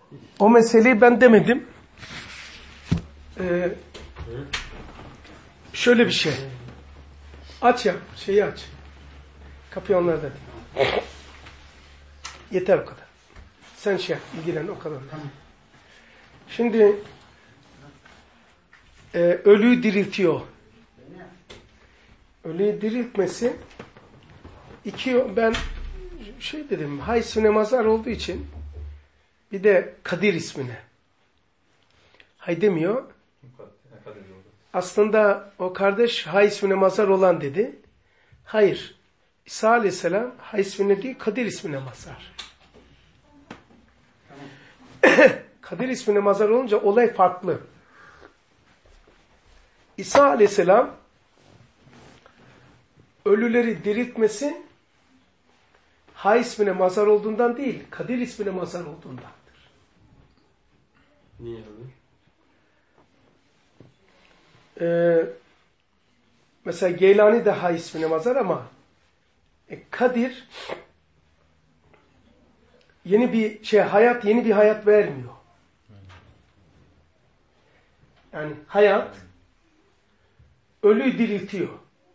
O meseleyi ben demedim. Şöyle bir şey. Aç ya, şeyi aç. Kapıyı onlara da. Yeter o kadar. Sen şey yap, ilgilen o kadar. Şimdi ölüyü diriltiyor. Ölüyü diriltmesi ben şey dedim, Hay ismine mazhar olduğu için bir de Kadir ismine. Hay demiyor. Aslında o kardeş Hay ismine mazhar olan dedi. Hayır. İsa Aleyhisselam Hay ismine değil, Kadir ismine mazhar. Kadir ismine mazhar olunca olay farklı. İsa Aleyhisselam ölüleri diriltmesi Hay ismine mazhar olduğundan değil, Kadir ismine mazhar olduğundandır. Niye abi? Mesela Geylani de Hay ismine mazhar ama Kadir yeni bir hayat vermiyor. Yani hayat ölüyü diriltiyor.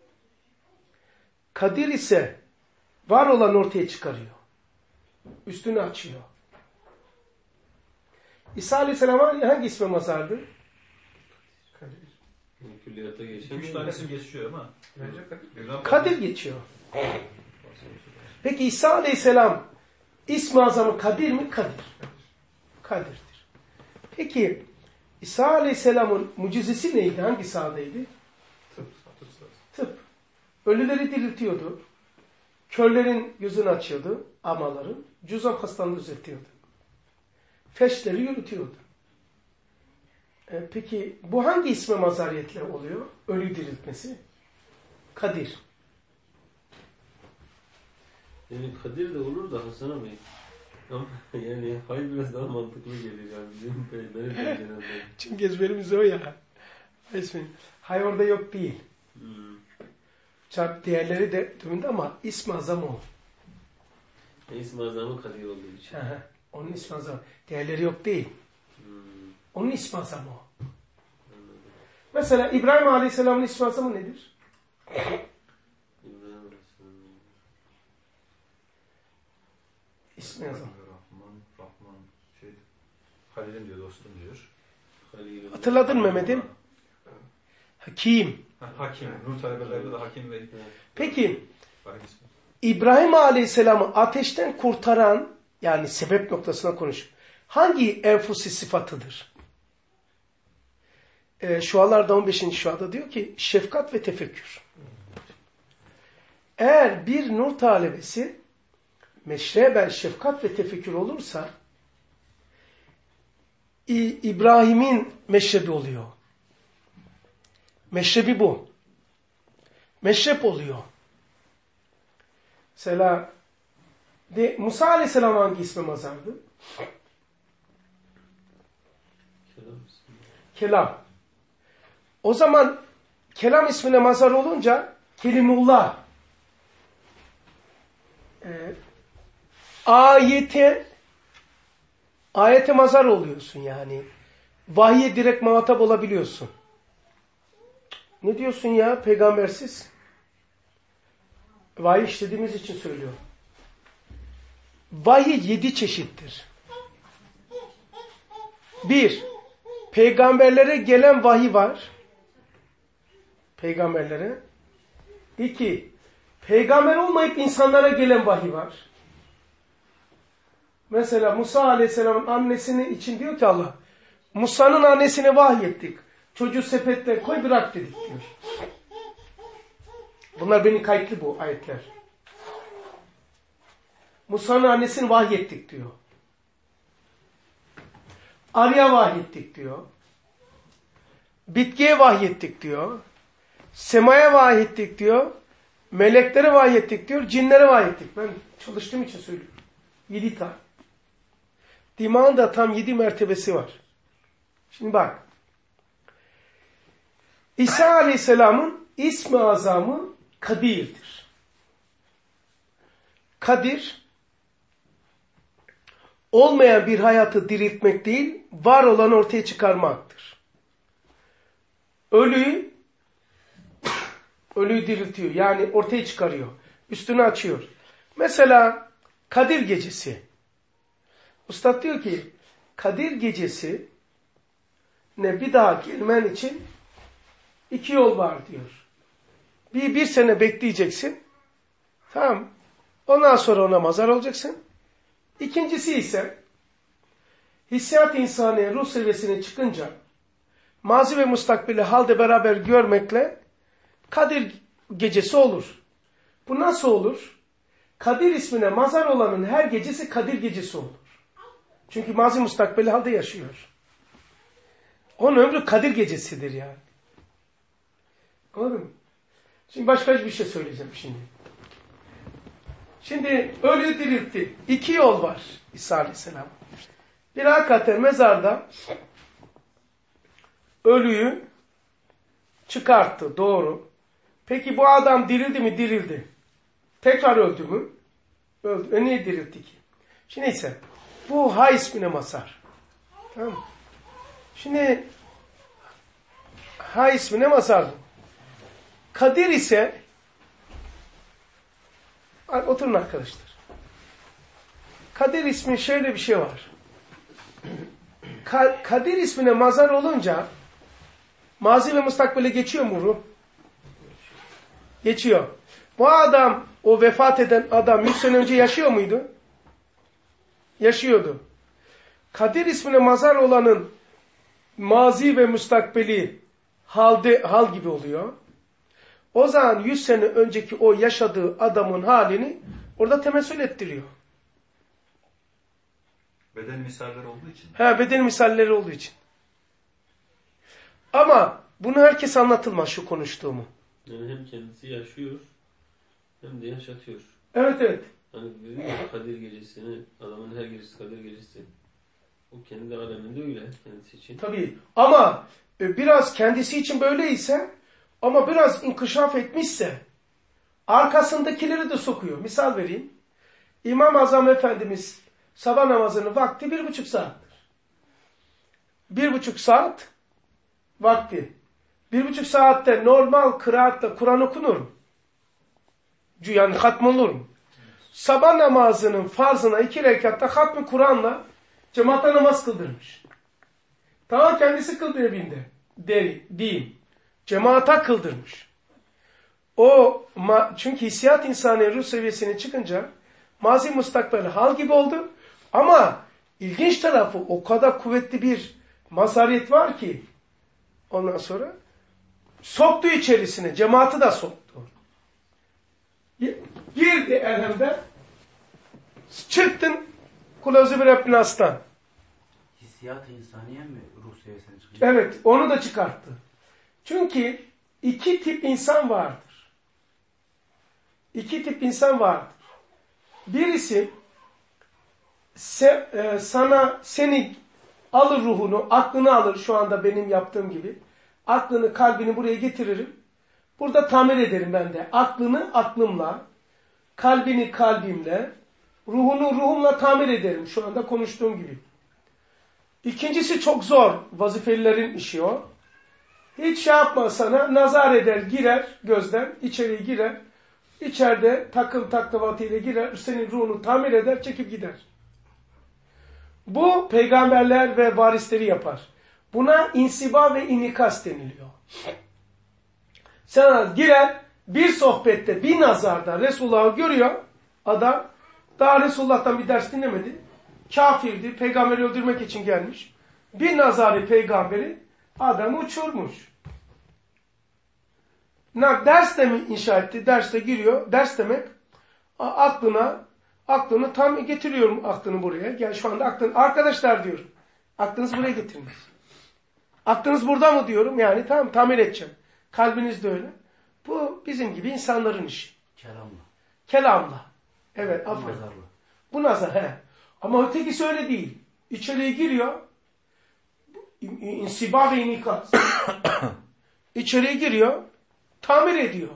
Kadir ise var olan ortaya çıkarıyor. Üstünü açıyor. İsa Aleyhisselam'a hangi isme mazhardı? Kadir. Külliyata geçen. 3 tanesi geçiyor ama. Kadir geçiyor. Peki İsa Aleyhisselam İsmi azamı Kadir mi? Kadir. Kadir'dir. Peki İsa Aleyhisselam'ın mucizesi neydi? Hangi sahadaydı? Tıp. Ölüleri diriltiyordu. Körlerin gözünü açıyordu. Amaların. Cüzam hastalığını düzeltiyordu. Feşleri yürütüyordu. Peki bu hangi isme mazhariyetle oluyor? Ölü diriltmesi. Kadir. Yani Kadir de olur da Hasan abi. Ama yani Hay biraz daha mantıklı geliyor yani bizim benim penceremden. Çünkü ezberimiz o ya. Hay orada yok değil. Çarp diğerleri de dümünde ama ismi azam o. İsmi azamı Kadir olduğu için. Onun ismi azam. Diğerleri yok değil. Onun ismi azam o. Mesela İbrahim Aleyhisselam'ın ismi azamı nedir? İsmi azam. Rahman, Halil'im diyor, dostum diyor. Hatırladın Mehmet'im? Hakim. Hakim. Nur talebelerde de Hakim ve Peki İbrahim Aleyhisselam'ı ateşten kurtaran, yani sebep noktasına konuş. Hangi enfusi sıfatıdır? Şualarda 15. şuada diyor ki şefkat ve tefekkür. Eğer bir nur talebesi meşrebel şefkat ve tefekkür olursa İbrahim'in meşrebi oluyor. Meşrebi bu. Meşrep oluyor. Mesela Musa Aleyhisselam hangi isme mazhardı? Kelam. O zaman kelam ismine mazhar olunca Kelimullah ayete mazhar oluyorsun yani. Vahye direkt muhatap olabiliyorsun. Ne diyorsun ya peygambersiz? Vahiy işlediğimiz için söylüyorum. Vahiy 7 çeşittir. 1. Peygamberlere gelen vahiy var. Peygamberlere. 2. Peygamber olmayıp insanlara gelen vahiy var. Mesela Musa Aleyhisselam'ın annesini için diyor ki Allah, Musa'nın annesine vahyettik. Çocuğu sepette koy bırak dedik diyor. Bunlar benim kayıtlı bu ayetler. Musa'nın annesini vahyettik diyor. Arıya vahyettik diyor. Bitkiye vahyettik diyor. Semaya vahyettik diyor. Meleklere vahyettik diyor. Cinlere vahyettik. Ben çalıştığım için söylüyorum. 7 tane. Dimağın da tam 7 mertebesi var. Şimdi bak. İsa Aleyhisselam'ın ismi azamı Kadir'dir. Kadir olmayan bir hayatı diriltmek değil, var olanı ortaya çıkarmaktır. Ölüyü diriltiyor. Yani ortaya çıkarıyor. Üstünü açıyor. Mesela Kadir Gecesi. Üstad diyor ki Kadir Gecesi ne bir daha gelmen için 2 yol var diyor. Bir sene bekleyeceksin. Tamam. Ondan sonra ona mazhar olacaksın. İkincisi ise hissiyat insaniye ruh seviyesine çıkınca mazi ve mustakbeli halde beraber görmekle Kadir Gecesi olur. Bu nasıl olur? Kadir ismine mazhar olanın her gecesi Kadir Gecesi olur. Çünkü mazi mustakbeli halde yaşıyor. Onun ömrü Kadir Gecesidir yani. Anladın mı? Şimdi başka bir şey söyleyeceğim şimdi. Şimdi ölü diriltti. 2 yol var İsa Aleyhisselam. Bir hakikaten mezarda ölüyü çıkarttı. Doğru. Peki bu adam dirildi mi? Dirildi. Tekrar öldü mü? Öldü. Niye diriltti ki? Şimdi neyse. Bu Ha ismine mazhar. Tamam mı? Şimdi Ha ismine mazhar. Kadir ise oturun arkadaşlar. Kadir ismi şöyle bir şey var. Kadir ismine mazhar olunca mazi ve mustakbele geçiyor mu ruh? Geçiyor. Bu adam, o vefat eden adam 100 sene önce yaşıyor muydu? Yaşıyordu. Kadir ismine mazhar olanın mazi ve mustakbeli hal gibi oluyor. O zaman 100 sene önceki o yaşadığı adamın halini orada temessül ettiriyor. Beden misalleri olduğu için. Beden misalleri olduğu için. Ama bunu herkes anlatılmaz şu konuştuğumu. Yani hem kendisi yaşıyor hem de yaşatıyor. Evet. Hani dedim ya Kadir Gecesi'ni, adamın her gecesi Kadir Gecesi. O kendi aleminde öyle kendisi için. Tabii. Ama biraz kendisi için böyleyse ama biraz inkişaf etmişse arkasındakileri de sokuyor. Misal vereyim. İmam-ı Azam Efendimiz sabah namazının vakti 1,5 saattir. 1,5 saat vakti. 1,5 saatte normal kıraatla Kur'an okunur mu? Yani hatm olur mu? Sabah namazının farzına 2 rekatta hatm-ı Kur'an'la cemaate namaz kıldırmış. Tamam kendisi kıldı evinde. Değil. Cemaate kıldırmış. Çünkü hissiyat insanı ruh seviyesine çıkınca mazi mustakbel hal gibi oldu. Ama ilginç tarafı o kadar kuvvetli bir mazhariyet var ki ondan sonra soktu içerisine. Cemaati de soktu. Girdi elhamde. Çıktın Kulevzi bir Ebnas'tan. Hissiyat-ı insaniye mi ruh seviyesine çıkıyor? Evet, onu da çıkarttı. Çünkü 2 tip insan vardır. 2 tip insan vardır. Birisi seni alır ruhunu, aklını alır şu anda benim yaptığım gibi. Aklını, kalbini buraya getiririm. Burada tamir ederim ben de. Aklını aklımla, kalbini kalbimle, ruhunu ruhumla tamir ederim. Şu anda konuştuğum gibi. İkincisi çok zor. Vazifelilerin işi o. Hiç şey yapma sana. Nazar eder, girer gözden. İçeriye girer. İçeride takım taklavatıyla girer. Senin ruhunu tamir eder, çekip gider. Bu peygamberler ve varisleri yapar. Buna insiba ve inikas deniliyor. Sen girer, bir sohbette, bir nazarda Resulullah'ı görüyor adam. Daha Resulullah'tan bir ders dinlemedi. Kafirdi, peygamberi öldürmek için gelmiş. Bir nazarı peygamberi adamı uçurmuş. Ders de mi inşa etti? Derste giriyor. Ders demek aklını tam getiriyorum aklını buraya. Gel şu anda aklını. Arkadaşlar diyor. Aklınızı buraya getirmiş. Aklınız burada mı diyorum. Yani tamam tamir edeceğim. Kalbiniz de öyle. Bu bizim gibi insanların işi. Kelamla. Evet. Aferin. Bu nazar. He. Ama ötekisi öyle değil. İçeriye giriyor. İnsiba ve inikas. İçeriye giriyor. Tamir ediyor.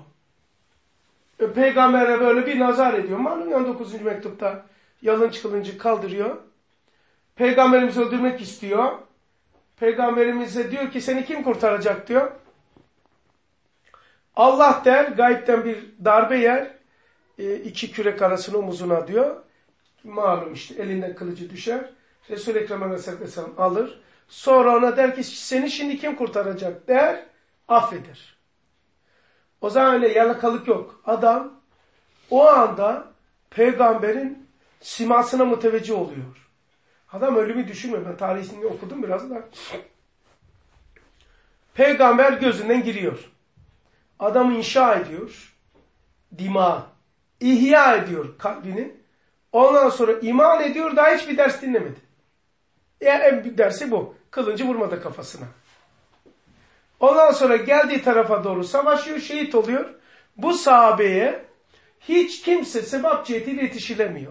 Peygamber'e böyle bir nazar ediyor. Malum 19. mektupta yalınç kılıncı kaldırıyor. Peygamberimizi öldürmek istiyor. Peygamberimize diyor ki seni kim kurtaracak diyor. Allah der, gaybden bir darbe yer. 2 kürek arasını omuzuna diyor. Malum işte elinden kılıcı düşer. Resul-i Ekrem Aleyhisselam alır. Sonra ona der ki seni şimdi kim kurtaracak der. Affeder. O zaman öyle yalakalık yok. Adam o anda peygamberin simasına müteveccih oluyor. Adam ölümü düşünmüyor. Ben tarihini okudum biraz da. Peygamber gözünden giriyor. Adamı inşa ediyor. Dima. İhya ediyor kalbini. Ondan sonra iman ediyor. Daha hiçbir ders dinlemedi. Yani en büyük dersi bu. Kılıncı vurmadı kafasına. Ondan sonra geldiği tarafa doğru savaşıyor. Şehit oluyor. Bu sahabeye hiç kimse sebap cihetiyle yetişilemiyor.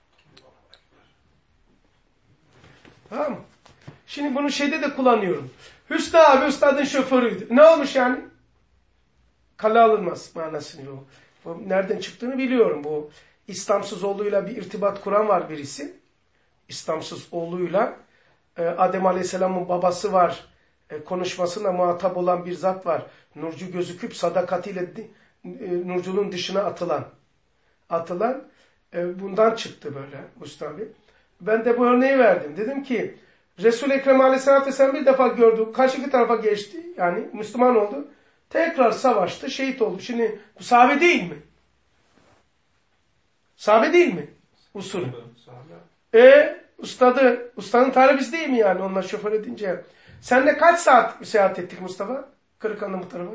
Tamam mı? Şimdi bunu şeyde de kullanıyorum. Hüsnü abi üstadın şoförüydü. Ne olmuş yani? Kale alınmaz manasını. Bu nereden çıktığını biliyorum. Bu İslamsız oğluyla bir irtibat kuran var birisi. İslamsız oğluyla Adem Aleyhisselam'ın babası var. Konuşmasına muhatap olan bir zat var. Nurcu gözüküp sadakatiyle nurculuğun dışına atılan bundan çıktı böyle Mustafa. Ben de bu örneği verdim. Dedim ki Resul-i Ekrem Aleyhisselatü Vesselam bir defa gördü. Karşıki tarafa geçti. Yani Müslüman oldu. Tekrar savaştı. Şehit oldu. Şimdi bu sahabe değil mi? Sahabe değil mi? Usul. Ustanın talebesi değil mi yani onlar şoför edince? Seninle kaç saat seyahat ettik Mustafa? Kırıkhan'ın bu tarafa?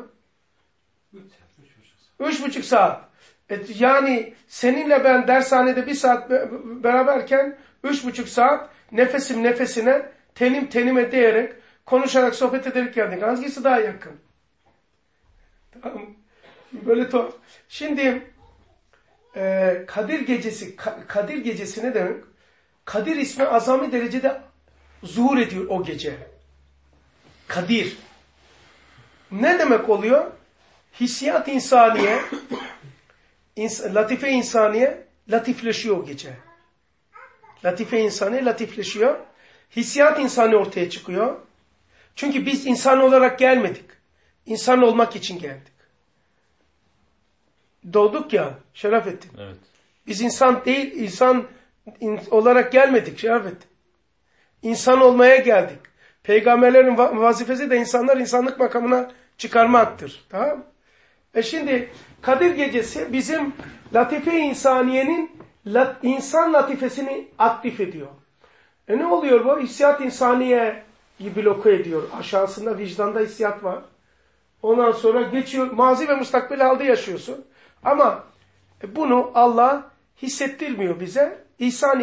3,5 saat. Yani seninle ben dershanede 1 saat beraberken 3,5 saat nefesim nefesine, tenim tenime değerek, konuşarak, sohbet ederek geldik. Hangisi daha yakın? Tamam. Böyle tuhaf. Şimdi Kadir Gecesi ne demek? Kadir ismi azami derecede zuhur ediyor o gece. Kadir. Ne demek oluyor? Hissiyat insaniye, latife insaniye latifleşiyor o gece. Latife insaniye latifleşiyor. Hissiyat insani ortaya çıkıyor. Çünkü biz insan olarak gelmedik. İnsan olmak için geldik. Doğduk ya Şerafettin. Evet. Biz insan değil, insan olarak gelmedik Şerafettin. İnsan olmaya geldik. Peygamberlerin vazifesi de insanlar insanlık makamına çıkarmaktır. Tamam mı? Şimdi Kadir Gecesi bizim latife-i insaniyenin insan latifesini aktif ediyor. Ne oluyor bu? Hissiyat insaniyeyi bloke ediyor. Aşağısında vicdanda hissiyat var. Ondan sonra geçiyor. Mazi ve müstakbel halde yaşıyorsun. Ama bunu Allah hissettirmiyor bize. İhsan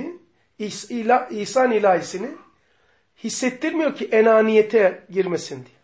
ilahisini hissettirmiyor ki enaniyete girmesin diye.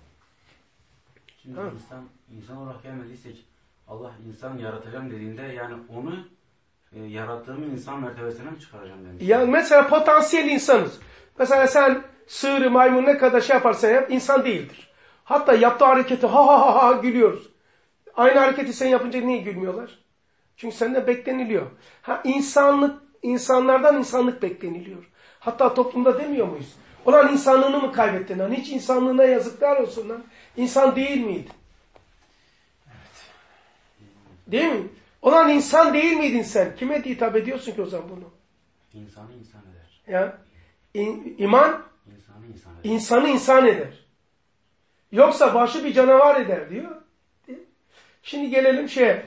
Şimdi insan olarak gelmediyse Allah insan yaratacağım dediğinde yani onu yarattığım insan mertebesine mi çıkaracağım demiş. Yani mesela potansiyel insanız. Mesela sen sığırı, maymun ne kadar şey yaparsan yap insan değildir. Hatta yaptığı hareketi ha gülüyoruz. Aynı hareketi sen yapınca niye gülmüyorlar? Çünkü senden bekleniliyor. İnsanlardan insanlık bekleniliyor. Hatta toplumda demiyor muyuz? Ulan insanlığını mı kaybettin lan? Hiç insanlığına yazıklar olsun lan. İnsan değil miydin? Evet. Değil mi? Ulan insan değil miydin sen? Kime hitap ediyorsun ki o zaman bunu? İnsanı insan eder. Ya iman İnsanı insan eder. Yoksa başı bir canavar eder diyor. Şimdi gelelim şeye.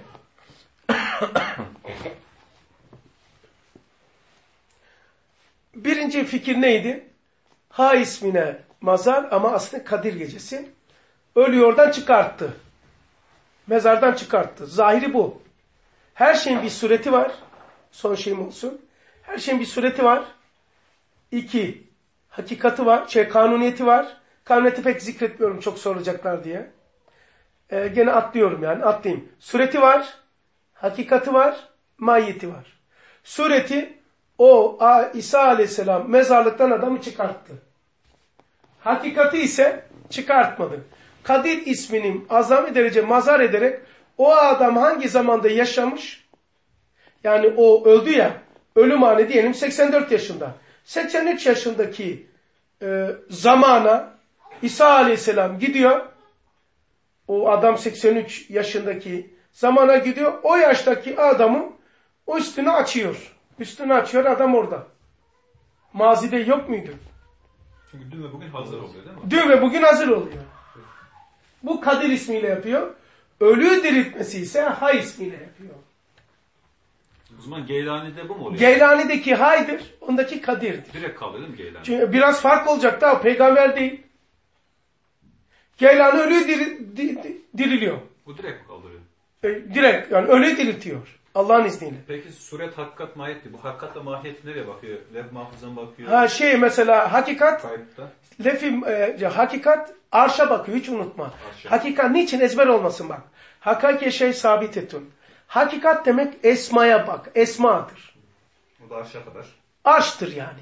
Birinci fikir neydi? Ha ismine mazar ama aslında Kadir Gecesi. Ölüyü oradan çıkarttı. Mezardan çıkarttı. Zahiri bu. Her şeyin bir sureti var. Son şeyim olsun. Her şeyin bir sureti var. 2. Hakikati var. Kanuniyeti var. Kanuniyeti pek zikretmiyorum çok soracaklar diye. Gene atlıyorum yani. Atlayayım. Sureti var. Hakikati var. Mahiyeti var. Sureti İsa Aleyhisselam mezarlıktan adamı çıkarttı. Hakikati ise çıkartmadı. Kadir isminin azami derece mazar ederek o adam hangi zamanda yaşamış? Yani o öldü ya. Ölüm anı diyelim 84 yaşında. 83 yaşındaki zamana İsa Aleyhisselam gidiyor. O adam 83 yaşındaki zamana gidiyor. O yaştaki adamın o üstünü açıyor. Üstünü açıyor, adam orada. Mazide yok muydu? Çünkü dün ve bugün hazır oluyor değil mi? Dün ve bugün hazır oluyor. Bu Kadir ismiyle yapıyor. Ölüyü diriltmesi ise Hay ismiyle yapıyor. O zaman Geylani'de bu mu oluyor? Geylani'deki Hay'dır, ondaki Kadir'dir. Direkt kalıyor değil mi Geylani? Çünkü biraz fark olacak da peygamber değil. Geylani ölüyü diriliyor. Bu direkt kalıyor. Direkt yani ölüyü diriltiyor. Allah'ın izniyle. Peki suret, hakikat, mahiyetti. Bu hakikatle mahiyet nereye bakıyor? Lef mahfuzdan bakıyor. Mesela hakikat, Kayıpta. hakikat arşa bakıyor, hiç unutma. Arşa. Hakikat niçin ezber olmasın bak. Hakaki şey sabit etun. Hakikat demek esmaya bak, esmadır. O da aşağı kadar. Arştır yani.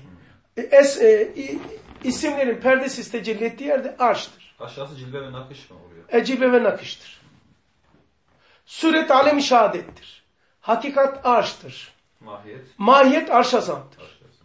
İsimlerin perdesiz tecelli ettiği yerde arştır. Aşağısı cilve ve nakış mı oluyor? Cilve ve nakıştır. Suret alem-i şehadettir. Hakikat arştır. Mahiyet. Mahiyet arş azamdır. Aşağısı.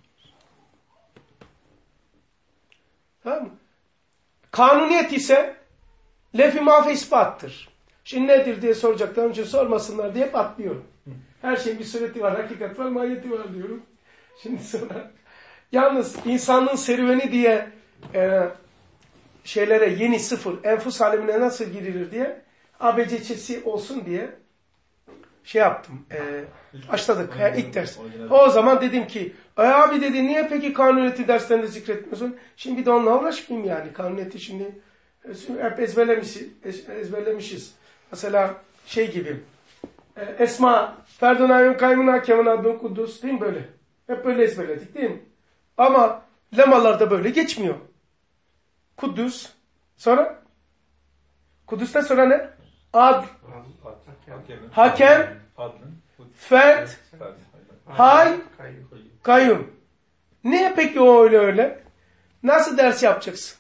Tamam mı? Kanuniyet ise lef-i mahf ispattır. Şimdi nedir diye soracaklar, onun için sormasınlar diye hep atlıyorum. Her şeyin bir sureti var, hakikat var, mahiyeti var diyorum. Şimdi sonra yalnız insanlığın serüveni diye şeylere yeni sıfır, enfus alemine nasıl girilir diye ABC'si olsun diye şey yaptım. Başladık ilk ders. O zaman dedim ki abi dedi niye peki kanuniyeti derslerinde zikretmiyorsun? Şimdi bir de onunla uğraşmayayım yani. Kanuniyeti şimdi hep ezberlemişiz. Mesela şey gibi Esma, Ferdun Ayyum Kaymun Hakemin Adın Kudüs değil mi böyle? Hep böyle ezberledik değil mi? Ama lemalarda böyle geçmiyor. Kudüs. Sonra? Kudüs'ten sonra ne? Adl. Hakem. Ferd. Hay. Kayyum. Niye peki o öyle? Nasıl ders yapacaksın?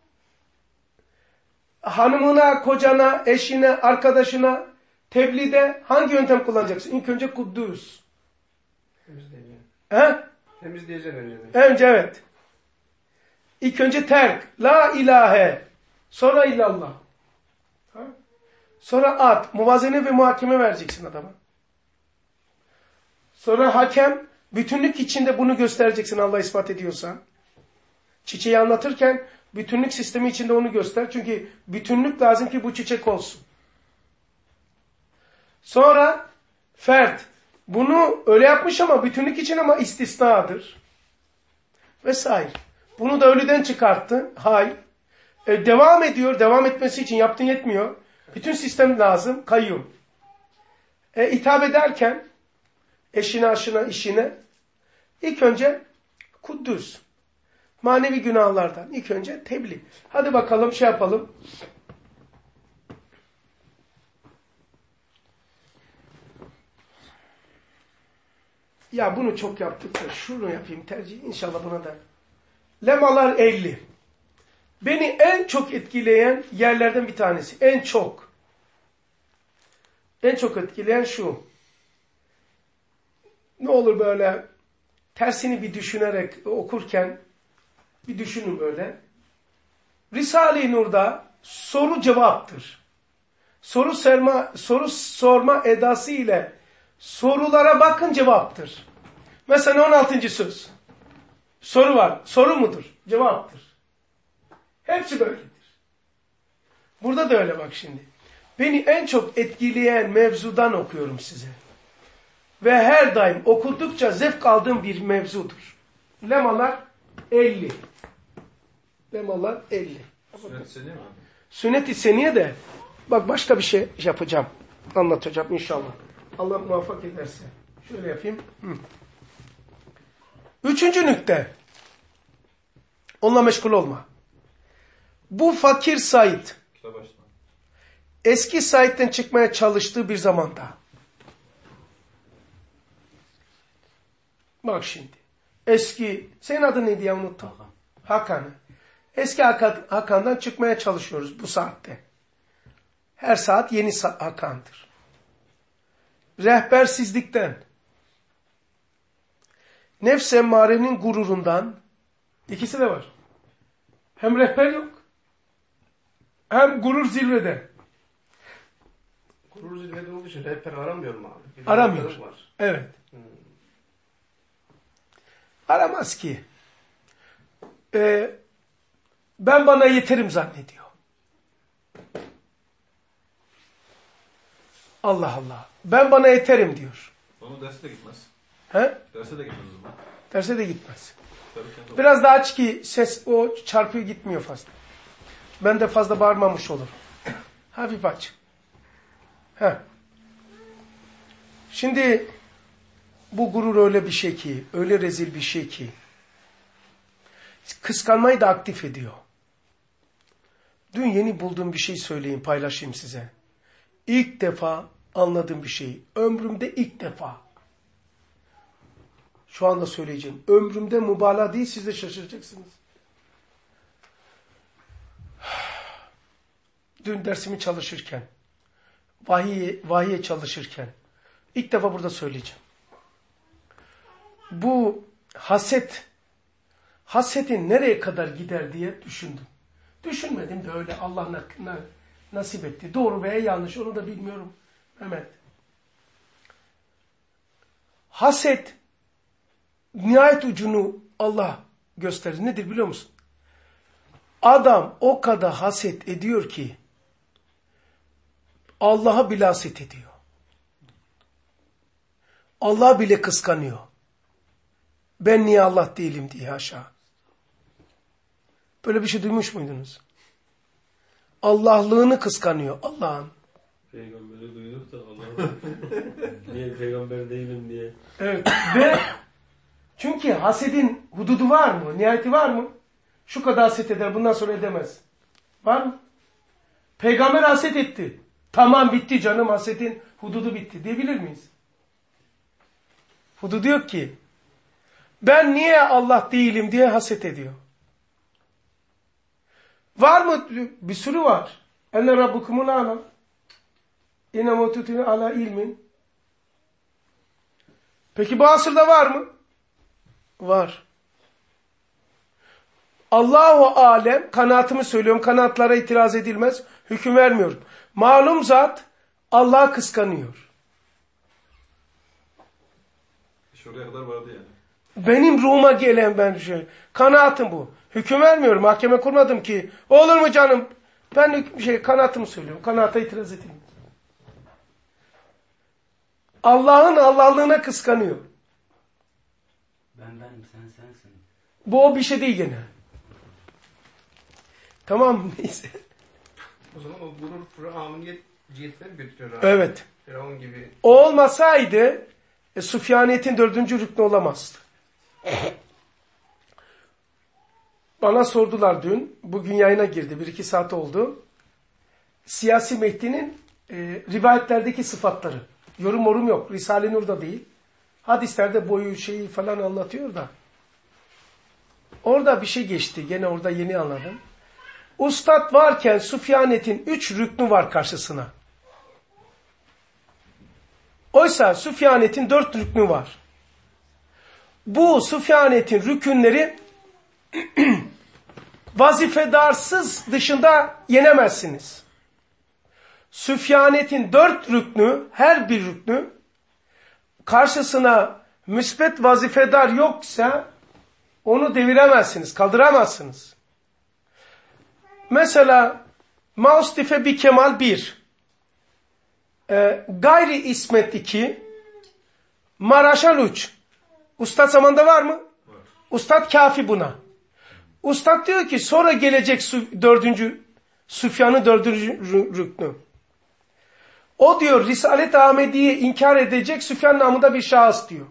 Hanımına, kocana, eşine, arkadaşına, tebliğde hangi yöntem kullanacaksın? İlk önce Kuddüs. Temizleyeceksin önce. Önce evet. İlk önce terk. La ilahe. Sonra illallah. Sonra at. Muvazene ve muhakeme vereceksin adama. Sonra hakem. Bütünlük içinde bunu göstereceksin Allah ispat ediyorsa. Çiçeği anlatırken bütünlük sistemi içinde onu göster. Çünkü bütünlük lazım ki bu çiçek olsun. Sonra fert. Bunu öyle yapmış ama bütünlük için ama istisnadır. Vesaire. Bunu da ölüden çıkarttı. Hay. Devam ediyor. Devam etmesi için yaptığın yetmiyor. Bütün sistem lazım. Kayyum. Hitap ederken eşine, aşına, işine ilk önce Kuddüs. Manevi günahlardan. İlk önce tebliğ. Hadi bakalım şey yapalım. Ya bunu çok yaptık da şunu yapayım tercih. İnşallah buna da. Lemalar 50. Beni en çok etkileyen yerlerden bir tanesi. En çok. En çok etkileyen şu. Ne olur böyle tersini bir düşünerek okurken bir düşünün böyle. Risale-i Nur'da soru cevaptır. Soru sorma edası ile sorulara bakın cevaptır. Mesela 16. söz. Soru var. Soru mudur? Cevaptır. Hepsi böyledir. Burada da öyle bak şimdi. Beni en çok etkileyen mevzudan okuyorum size. Ve her daim okudukça zevk aldığım bir mevzudur. Lemalar 50. Lemalar 50. Sünnet-i Seniye mi? Sünnet-i Seniye de bak başka bir şey yapacağım. Anlatacağım inşallah. Allah muvaffak ederse. Şöyle yapayım. Üçüncü nükte. Onunla meşgul olma. Bu fakir Said eski Said'den çıkmaya çalıştığı bir zamanda. Bak şimdi. Eski, senin adın neydi ya unuttum. Hakan. Eski Hakan'dan çıkmaya çalışıyoruz bu saatte. Her saat yeni Hakan'dır. Rehbersizlikten. nefs emmarenin gururundan, ikisi de var. Hem rehber yok, hem gurur zirvede. Gurur zirvede olduğu için rehber aramıyor mu abi? Bir Aramıyor. rehber var. Evet. Aramaz ki. Ben bana yeterim zannediyor. Allah Allah. Ben bana yeterim diyor. Onun derse de gitmez. He? Derse de gitmez o zaman. Derse de gitmez. Tabii kendi Biraz daha aç ki ses o çarpıyor gitmiyor fazla. Ben de fazla bağırmamış olur. Hafif aç. He. Şimdi bu gurur öyle bir şey ki, öyle rezil bir şey ki, kıskanmayı da aktif ediyor. Dün yeni bulduğum bir şey söyleyeyim, paylaşayım size. İlk defa anladığım bir şey. Ömrümde ilk defa. Şu anda söyleyeceğim. Ömrümde mübalağa değil, siz de şaşıracaksınız. Dün dersimi çalışırken, vahiye çalışırken, ilk defa burada söyleyeceğim. Bu hasetin nereye kadar gider diye düşündüm. Düşünmedim de öyle Allah nasip etti. Doğru veya yanlış onu da bilmiyorum. Mehmet. Haset nihayet ucunu Allah gösterir. Nedir biliyor musun? Adam o kadar haset ediyor ki Allah'a bile haset ediyor. Allah bile kıskanıyor. Ben niye Allah değilim diye haşa. Böyle bir şey duymuş muydunuz? Allah'lığını kıskanıyor Allah'ın. Peygamberi duyduk da Allah'ım niye peygamber değilim diye. Evet ve çünkü hasedin hududu var mı? Nihayeti var mı? Şu kadar haset eder bundan sonra edemez. Var mı? Peygamber haset etti. Tamam bitti canım hasedin hududu bitti diyebilir miyiz? Hududu yok ki. Ben niye Allah değilim diye haset ediyor. Var mı? Bir sürü var. Enne rabbukumul ala. İnne mututine ala ilmin. Peki bu asırda var mı? Var. Allahu alem, kanaatımı söylüyorum, kanaatlara itiraz edilmez, hüküm vermiyorum. Malum zat Allah'ı kıskanıyor. Şuraya kadar vardı yani. Benim ruhuma gelen kanaatim bu. Hüküm vermiyorum, mahkeme kurmadım ki. Olur mu canım? Ben kanaatımı söylüyorum, kanaata itiraz edilmez. Allah'ın Allah'lığına kıskanıyor. Ben benim, sen sensin. Bu o bir şey değil gene. Tamam neyse. O zaman o gurur Firavun'un cihetine mi götürüyor abi? Evet. Firavun gibi. O olmasaydı Süfyaniyetin 4. rüknü olamazdı. Bana sordular dün. Bugün yayına girdi. 1-2 saat oldu. Siyasi Mehdi'nin rivayetlerdeki sıfatları. Yorum yok. Risale-i Nur'da değil. Hadislerde boyu şeyi falan anlatıyor da. Orada bir şey geçti. Gene orada yeni anladım. Ustad varken Süfyanet'in 3 rüknü var karşısına. Oysa Süfyanet'in 4 rüknü var. Bu Süfyanet'in rükünleri vazifedarsız dışında yenemezsiniz. Süfyanet'in 4 rüknü, her bir rüknü karşısına müsbet vazifedar yoksa onu deviremezsiniz, kaldıramazsınız. Mesela maustife bir kemal 1, gayri ismet 2, maraşal 3. Ustad zamanında var mı? Var. Ustad kafi buna. Ustad diyor ki sonra gelecek Süfyan'ın 4. rüknü. O diyor Risalet-i Ahmedi'yi inkar edecek Süfyan namında bir şahıs diyor.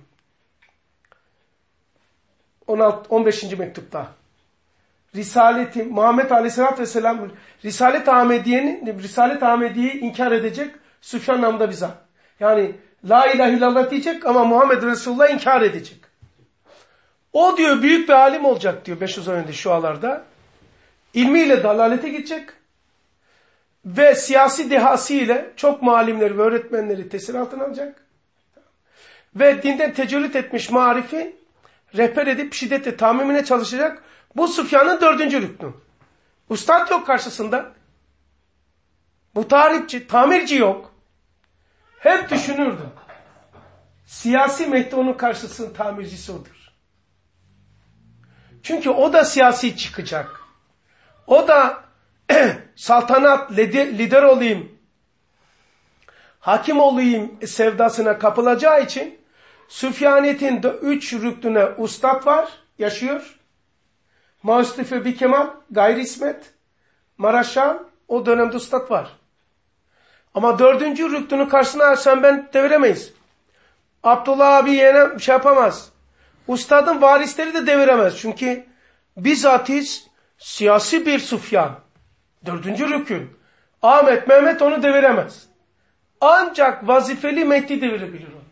15. mektupta. Risalet-i Muhammed Aleyhisselatü Vesselam Risalet-i Ahmediye'yi inkar edecek Süfyan namında bir zat. Yani La ilahe illallah diyecek ama Muhammed Resulullah inkar edecek. O diyor büyük bir alim olacak diyor 500 önce şu alarda. İlmiyle dalalete gidecek. Ve siyasi dehasıyla çok muallimleri ve öğretmenleri tesir altına alacak. Ve dinden tecellüt etmiş marifi rehber edip şiddetle tamimine çalışacak. Bu Süfyan'ın 4. rüknü. Ustad yok karşısında. Bu tarihçi, tamirci yok. Hep düşünürdü. Siyasi Mehdi onun karşısının tamircisi odur. Çünkü o da siyasi çıkacak. O da saltanat, lider olayım, hakim olayım sevdasına kapılacağı için Süfyaniyet'in 3 rüknüne ustad var, yaşıyor. Maustife bir Kemal, Gayri İsmet, Maraşan, o dönemde ustad var. Ama 4. rüknünün karşısına sen ben deviremeyiz. Abdullah abi yeğene şey yapamaz. Ustadın varisleri de deviremez. Çünkü bizatiz siyasi bir Süfyan. 4. rükün. Ahmet, Mehmet onu deviremez. Ancak vazifeli Mehdi devirebilir onu.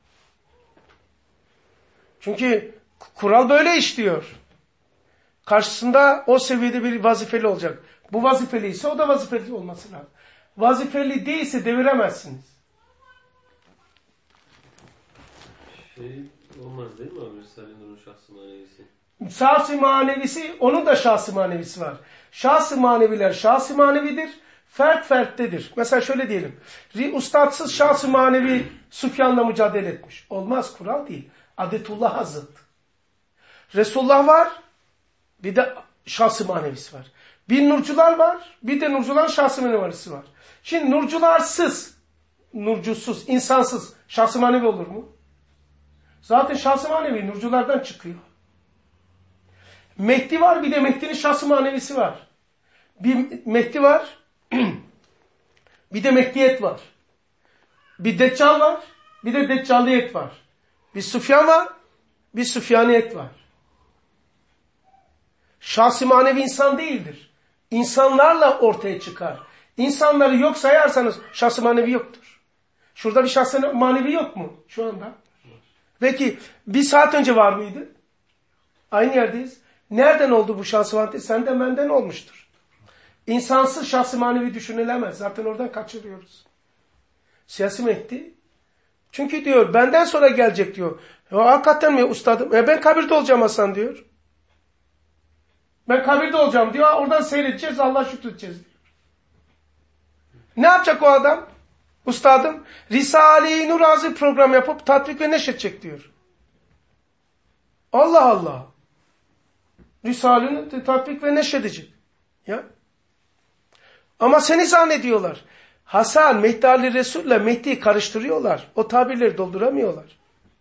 Çünkü kural böyle işliyor. Karşısında o seviyede bir vazifeli olacak. Bu vazifeli ise o da vazifeli olması lazım. Vazifeli değilse deviremezsiniz. Olmaz değil mi abi Risale-i Nur'un şahsı manevisi? Şahsı manevisi, onun da şahsı manevisi var. Şahsı maneviler şahsı manevidir. Fert ferttedir. Mesela şöyle diyelim. Ustadsız şahsı manevi Süfyan'la mücadele etmiş. Olmaz, kural değil. Adetullah'a zıt. Resulullah var. Bir de şahsı manevisi var. Bir nurcular var. Bir de nurcuların şahsı manevisi var. Şimdi nurcularsız, nurcusuz, insansız şahsı manevi olur mu? Zaten şahsı manevi nurculardan çıkıyor. Mehdi var, bir de Mehdi'nin şahsı manevisi var. Bir Mehdi var, bir de Mehdiyet var. Bir Deccal var, bir de Deccaliyet var. Bir Süfyan var, bir Süfyaniyet var. Şahsı manevi insan değildir. İnsanlarla ortaya çıkar. İnsanları yok sayarsanız şahsı manevi yoktur. Şurada bir şahsı manevi yok mu şu anda? Peki bir saat önce var mıydı? Aynı yerdeyiz. Nereden oldu bu şahsı manevi? Senden benden olmuştur. İnsansız şahsı manevi düşünülemez. Zaten oradan kaçırıyoruz. Siyasi Mehdi. Çünkü diyor benden sonra gelecek diyor. Ya, hakikaten mi ustadım? Ben kabirde olacağım Hasan diyor. Ben kabirde olacağım diyor. Oradan seyredeceğiz. Allah şükredeceğiz diyor. Ne yapacak o adam? Ustadım Risale-i Nur Azim program yapıp tatbik ve neşredecek diyor. Allah Allah. Risale'ni tatbik ve neşredecek. Ya. Ama seni zannediyorlar. Hasan, Mehdi Ali Resul'le Mehdi'yi karıştırıyorlar. O tabirleri dolduramıyorlar.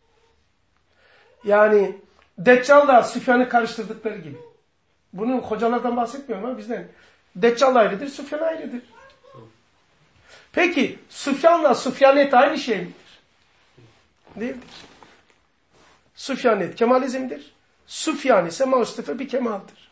Yani Deccal'la Süfyan'ı karıştırdıkları gibi. Bunu hocalardan bahsetmiyorum ama bizden. Deccal ayrıdır, Süfyan ayrıdır. Peki Süfyan'la Süfyaniyet aynı şey midir? Değildir. Süfyaniyet Kemalizm'dir. Süfyan ise Maustife bir Kemal'dir.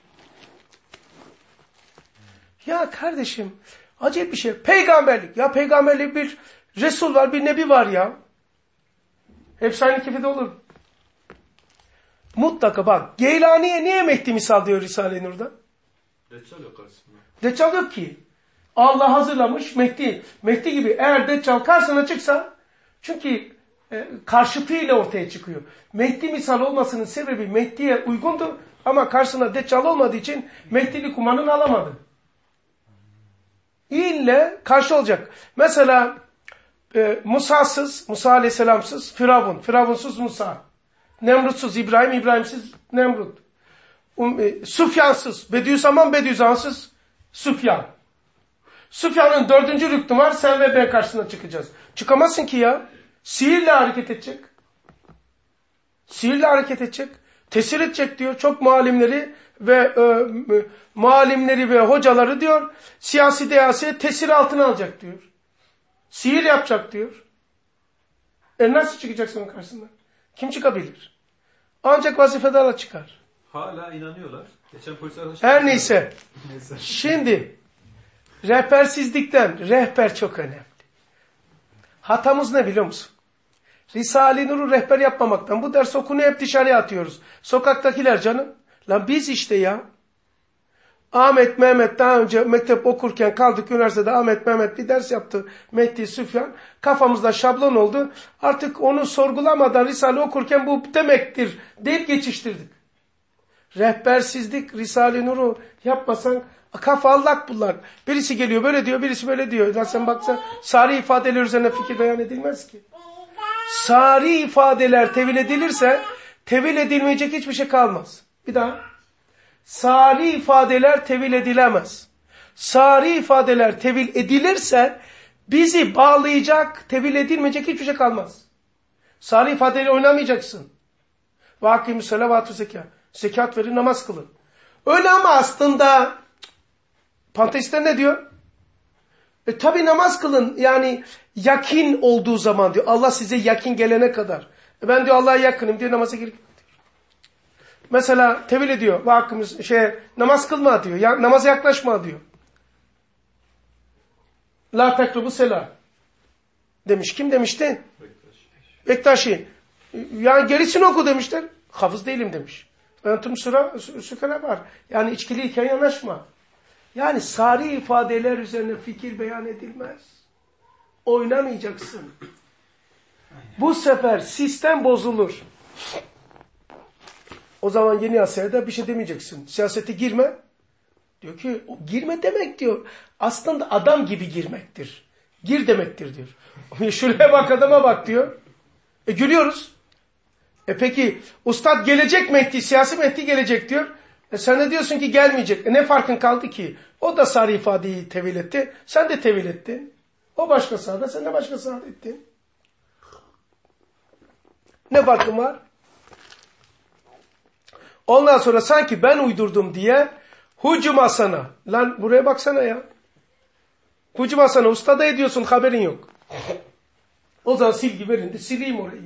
Ya kardeşim acayip bir şey. Peygamberlik. Ya peygamberlik bir Resul var, bir Nebi var ya. Hepsi aynı kefede olur. Mutlaka bak. Geylani'ye niye Mehdi misal diyor Risale-i Nur'da? Deccal yok aslında. Deccal yok ki. Allah hazırlamış Mehdi. Mehdi gibi eğer Deccal karşısına çıksa çünkü karşıtıyla ortaya çıkıyor. Mehdi misal olmasının sebebi Mehdi'ye uygundu ama karşısına Deccal olmadığı için Mehdi'lik umanını alamadı. İlle karşı olacak. Mesela Musa'sız, Musa aleyhisselamsız Firavun, Firavunsuz Musa. Nemrutsuz İbrahim, İbrahimsiz Nemrut. Süfyansız, Bediüzzaman, Bediüzzaman'sız Süfyan. Süfyan'ın 4. rüknü var, sen ve ben karşısına çıkacağız. Çıkamazsın ki ya. Sihirle hareket edecek. Sihirle hareket edecek. Tesir edecek diyor. Çok muallimleri ve hocaları diyor, siyasi deyası tesir altına alacak diyor. Sihir yapacak diyor. Nasıl çıkacaksın onun karşısında? Kim çıkabilir? Ancak vazifedarla çıkar. Hala inanıyorlar. Geçen polis arkadaşlar... Her neyse. Şimdi rehbersizlikten rehber çok önemli. Hatamız ne biliyor musun? Risale-i Nur'u rehber yapmamaktan. Bu ders okunuyor hep dışarıya atıyoruz. Sokaktakiler canım. Lan biz işte ya. Ahmet Mehmet daha önce mektep okurken kaldık üniversitede, Ahmet Mehmet bir ders yaptı. Mehdi Süfyan. Kafamızda şablon oldu. Artık onu sorgulamadan Risale okurken bu demektir deyip geçiştirdik. Rehbersizlik, Risale-i Nur'u yapmasan kafa allak bunlar. Birisi geliyor böyle diyor, birisi böyle diyor. Ya sen baksan sari ifadeler üzerine fikir beyan edilmez ki. Sari ifadeler tevil edilirse tevil edilmeyecek hiçbir şey kalmaz. Bir daha. Sari ifadeler tevil edilemez. Sari ifadeler tevil edilirse bizi bağlayacak, tevil edilmeyecek hiçbir şey kalmaz. Sari ifadeyle oynamayacaksın. Vakîmü salavatü zekâ. Zekat verin, namaz kılın. Öyle ama aslında panteistler ne diyor? Tabi namaz kılın, yani yakin olduğu zaman diyor. Allah size yakin gelene kadar. Ben diyor Allah'a yakınım diyor, namaza girip diyor. Mesela tevil ediyor. Vakımız namaz kılma diyor. Namaza yaklaşma diyor. La tekrubu sela demiş. Kim demişti? Bektaşi. Yani gerisini oku demişler. Hafız değilim demiş. Tüm sükara var. Yani içkiliyken yanaşma. Yani sari ifadeler üzerine fikir beyan edilmez. Oynamayacaksın. Bu sefer sistem bozulur. O zaman yeni yasaya bir şey demeyeceksin. Siyasete girme. Diyor ki girme demek diyor. Aslında adam gibi girmektir. Gir demektir diyor. Şuraya bak, adama bak diyor. Gülüyoruz. Peki ustad gelecek Mehdi, siyasi Mehdi gelecek diyor. Sen de diyorsun ki gelmeyecek. Ne farkın kaldı ki? O da sarı ifadeyi tevil etti. Sen de tevil ettin. O başka sahada, sen de başka sahada ettin. Ne farkın var? Ondan sonra sanki ben uydurdum diye hücum asana. Lan buraya baksana ya. Hücum asana. Ustada ediyorsun, haberin yok. O zaman silgi verin de sileyim orayı.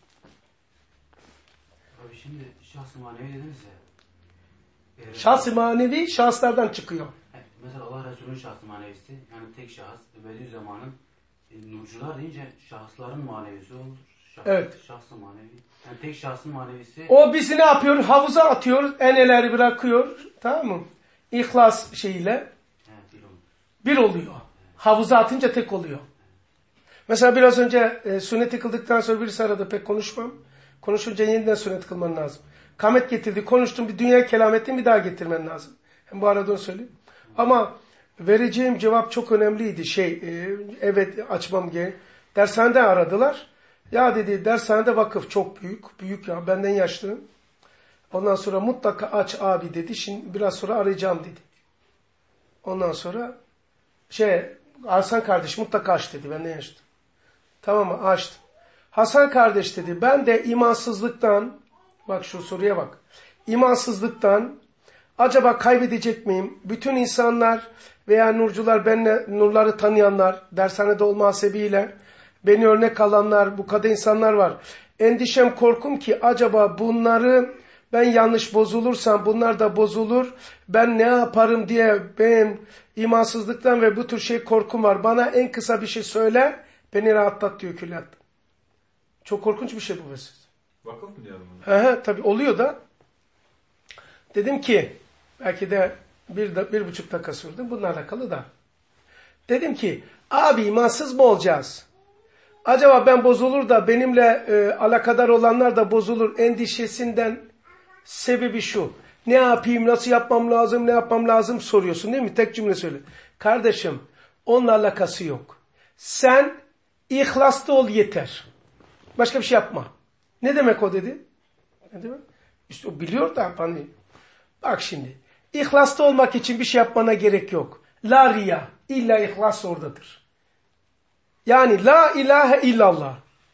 Abi şimdi şahs-ı manevi dediniz ya. Şahs-ı manevi şahıslardan çıkıyor. Mesela Allah Resulü'nün şahs-ı manevisi, yani tek şahıs, Bediüzzaman'ın nurcular deyince şahısların manevisi olur. Evet. Şahs-ı manevi. Yani tek şahsın manevisi. O bizi ne yapıyor? Havuza atıyor, eneleri bırakıyor. Tamam mı? İhlas şeyiyle. Bir oluyor. Havuza atınca tek oluyor. Mesela biraz önce sünnet kıldıktan sonra birisi aradı, pek konuşmam. Konuşunca yeniden sünnet kılman lazım. Kamet getirdi, konuştum, bir dünya kelam ettim, bir daha getirmen lazım. Hem bu arada onu söyleyeyim. Ama vereceğim cevap çok önemliydi. Evet açmam gerek. Dershanede aradılar. Ya dedi, dershanede vakıf çok büyük. Büyük ya, benden yaşlı. Ondan sonra mutlaka aç abi dedi. Şimdi biraz sonra arayacağım dedi. Ondan sonra Hasan kardeş mutlaka aç dedi, benden yaşlı. Tamam mı? Açtım. Hasan kardeş dedi, ben de imansızlıktan, bak şu soruya bak. İmansızlıktan acaba kaybedecek miyim? Bütün insanlar veya nurcular, benimle nurları tanıyanlar, dershanede olma hasebiyle beni örnek alanlar, bu kadar insanlar var. Endişem, korkum ki acaba bunları ben yanlış bozulursam bunlar da bozulur. Ben ne yaparım diye benim imansızlıktan ve bu tür korkum var. Bana en kısa bir şey söyle, beni rahatlat diyor külliyat. Çok korkunç bir şey bu mesele. Vakıf mı diyorum bunu? Tabii oluyor da. Dedim ki, belki de bir buçuk dakika sürdü bununla alakalı da. Dedim ki, abi imansız mı olacağız? Acaba ben bozulur da benimle alakadar olanlar da bozulur endişesinden sebebi şu. Ne yapayım, nasıl yapmam lazım, ne yapmam lazım soruyorsun değil mi? Tek cümle söyle. Kardeşim, onunla alakası yok. Sen ihlaslı ol yeter. Başka bir şey yapma. Ne demek o dedi? Ne demek? İşte o biliyor da hani. Bak şimdi. İhlaslı olmak için bir şey yapmana gerek yok. La riya. İlla ihlas oradadır. Yani la ilahe illallah.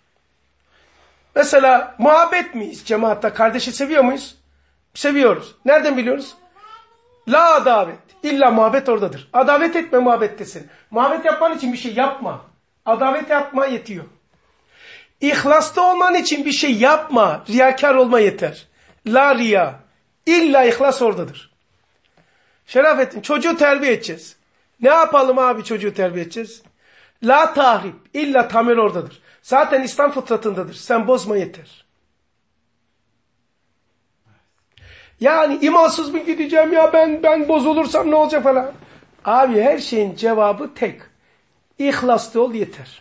Mesela muhabbet miyiz cemaatta? Kardeşi seviyor muyuz? Seviyoruz. Nereden biliyoruz? La adavet. İlla muhabbet oradadır. Adavet etme, muhabbettesin. Muhabbet yapman için bir şey yapma. Adavet yapma yetiyor. İhlaslı olman için bir şey yapma. Riyakar olma yeter. La riya. İlla ihlas oradadır. Şerafettin, çocuğu terbiye edeceğiz. Ne yapalım abi çocuğu terbiye edeceğiz? La tahrip. İlla tamir oradadır. Zaten İslam fıtratındadır. Sen bozma yeter. Yani imansız mı gideceğim ya, ben bozulursam ne olacak falan. Abi her şeyin cevabı tek. İhlaslı ol yeter.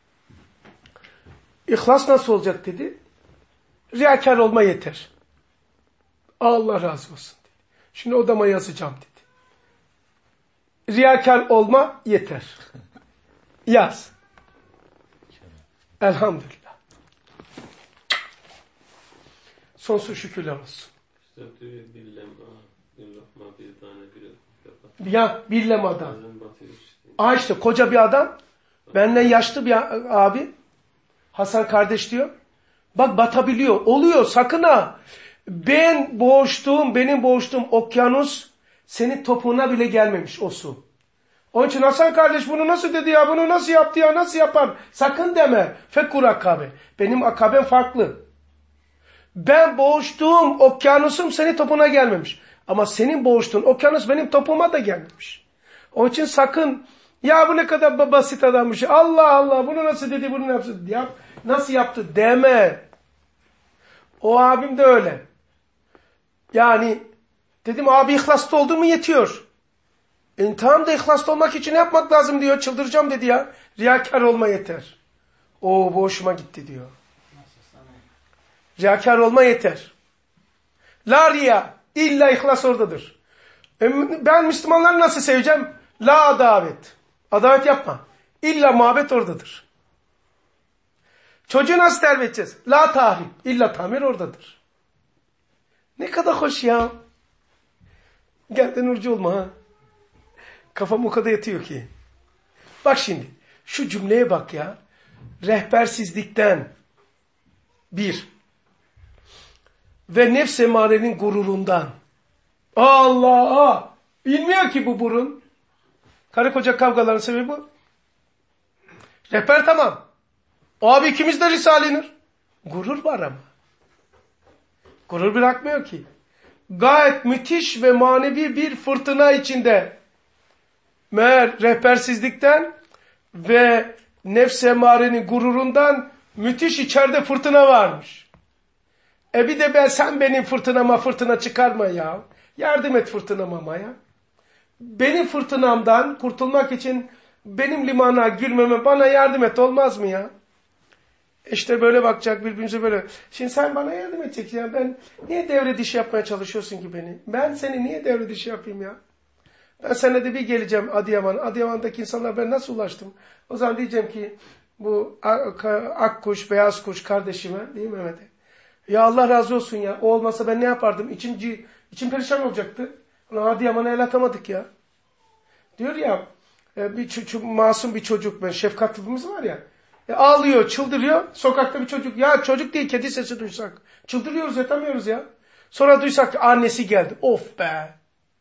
İhlas nasıl olacak dedi. Riyakar olma yeter. Allah razı olsun dedi. Şimdi odama yazacağım dedi. Riyakar olma yeter. Yaz. Elhamdülillah. Sonsuz şükürler olsun. Ya bir lemadan. İşte koca bir adam. Benden yaşlı bir abi. Hasan kardeş diyor. Bak batabiliyor. Oluyor sakın ha. Benim boğuştuğum okyanus senin topuğuna bile gelmemiş o su. Onun için Hasan kardeş bunu nasıl dedi ya, bunu nasıl yaptı ya, nasıl yapar? Sakın deme. Fekkur akabe. Benim akabem farklı. Ben boğuştuğum okyanusum senin topuğuna gelmemiş. Ama senin boğuştuğun okyanus benim topuğuma da gelmemiş. Onun için sakın, ya bu ne kadar basit adammış. Allah Allah, bunu nasıl dedi, bunu nasıl yaptı deme. O abim de öyle. Yani dedim abi ihlaslı oldu mu yetiyor. Tamam da ihlaslı olmak için ne yapmak lazım diyor. Çıldıracağım dedi ya. Riyakar olma yeter. Bu hoşuma gitti diyor. Riyakar olma yeter. La riya. İlla ihlas oradadır. Ben Müslümanları nasıl seveceğim? La adavet. Adavet yapma. İlla muhabbet oradadır. Çocuğu nasıl terbiye edeceğiz? La tahrip. İlla tamir oradadır. Ne kadar hoş ya. Gel de nurcu olma ha. Kafam o kadar yatıyor ki. Bak şimdi. Şu cümleye bak ya. Rehbersizlikten bir. Ve nefs emarenin gururundan. Allah! Bilmiyor ki bu burun. Karı koca kavgaların sebebi bu. Rehber tamam. O abi ikimiz de Risale-i. Gurur var ama. Gurur bırakmıyor ki. Gayet müthiş ve manevi bir fırtına içinde. Meğer rehbersizlikten ve nefs emarenin gururundan müthiş içeride fırtına varmış. Bir de sen benim fırtına çıkarma ya. Yardım et fırtınama ya. Benim fırtınamdan kurtulmak için benim limana girmeme bana yardım et, olmaz mı ya? İşte böyle bakacak birbirimize böyle. Şimdi sen bana yardım edeceksin ya. Ben niye devre dışı yapmaya çalışıyorsun ki beni? Ben seni niye devre dışı yapayım ya? Ben senede bir geleceğim Adıyaman. Adıyaman'daki insanlar ben nasıl ulaştım? O zaman diyeceğim ki bu akkuş, beyaz kuş kardeşime, değil mi Mehmet'e? Ya Allah razı olsun ya. O olmasa ben ne yapardım? İçim perişan olacaktı. Adıyaman'a el atamadık ya. Diyor ya masum bir çocuk, ben şefkatliliğimiz var ya. Ağlıyor, çıldırıyor. Sokakta bir çocuk. Ya çocuk değil, kedi sesi duysak. Çıldırıyoruz, yatamıyoruz ya. Sonra duysak annesi geldi. Of be.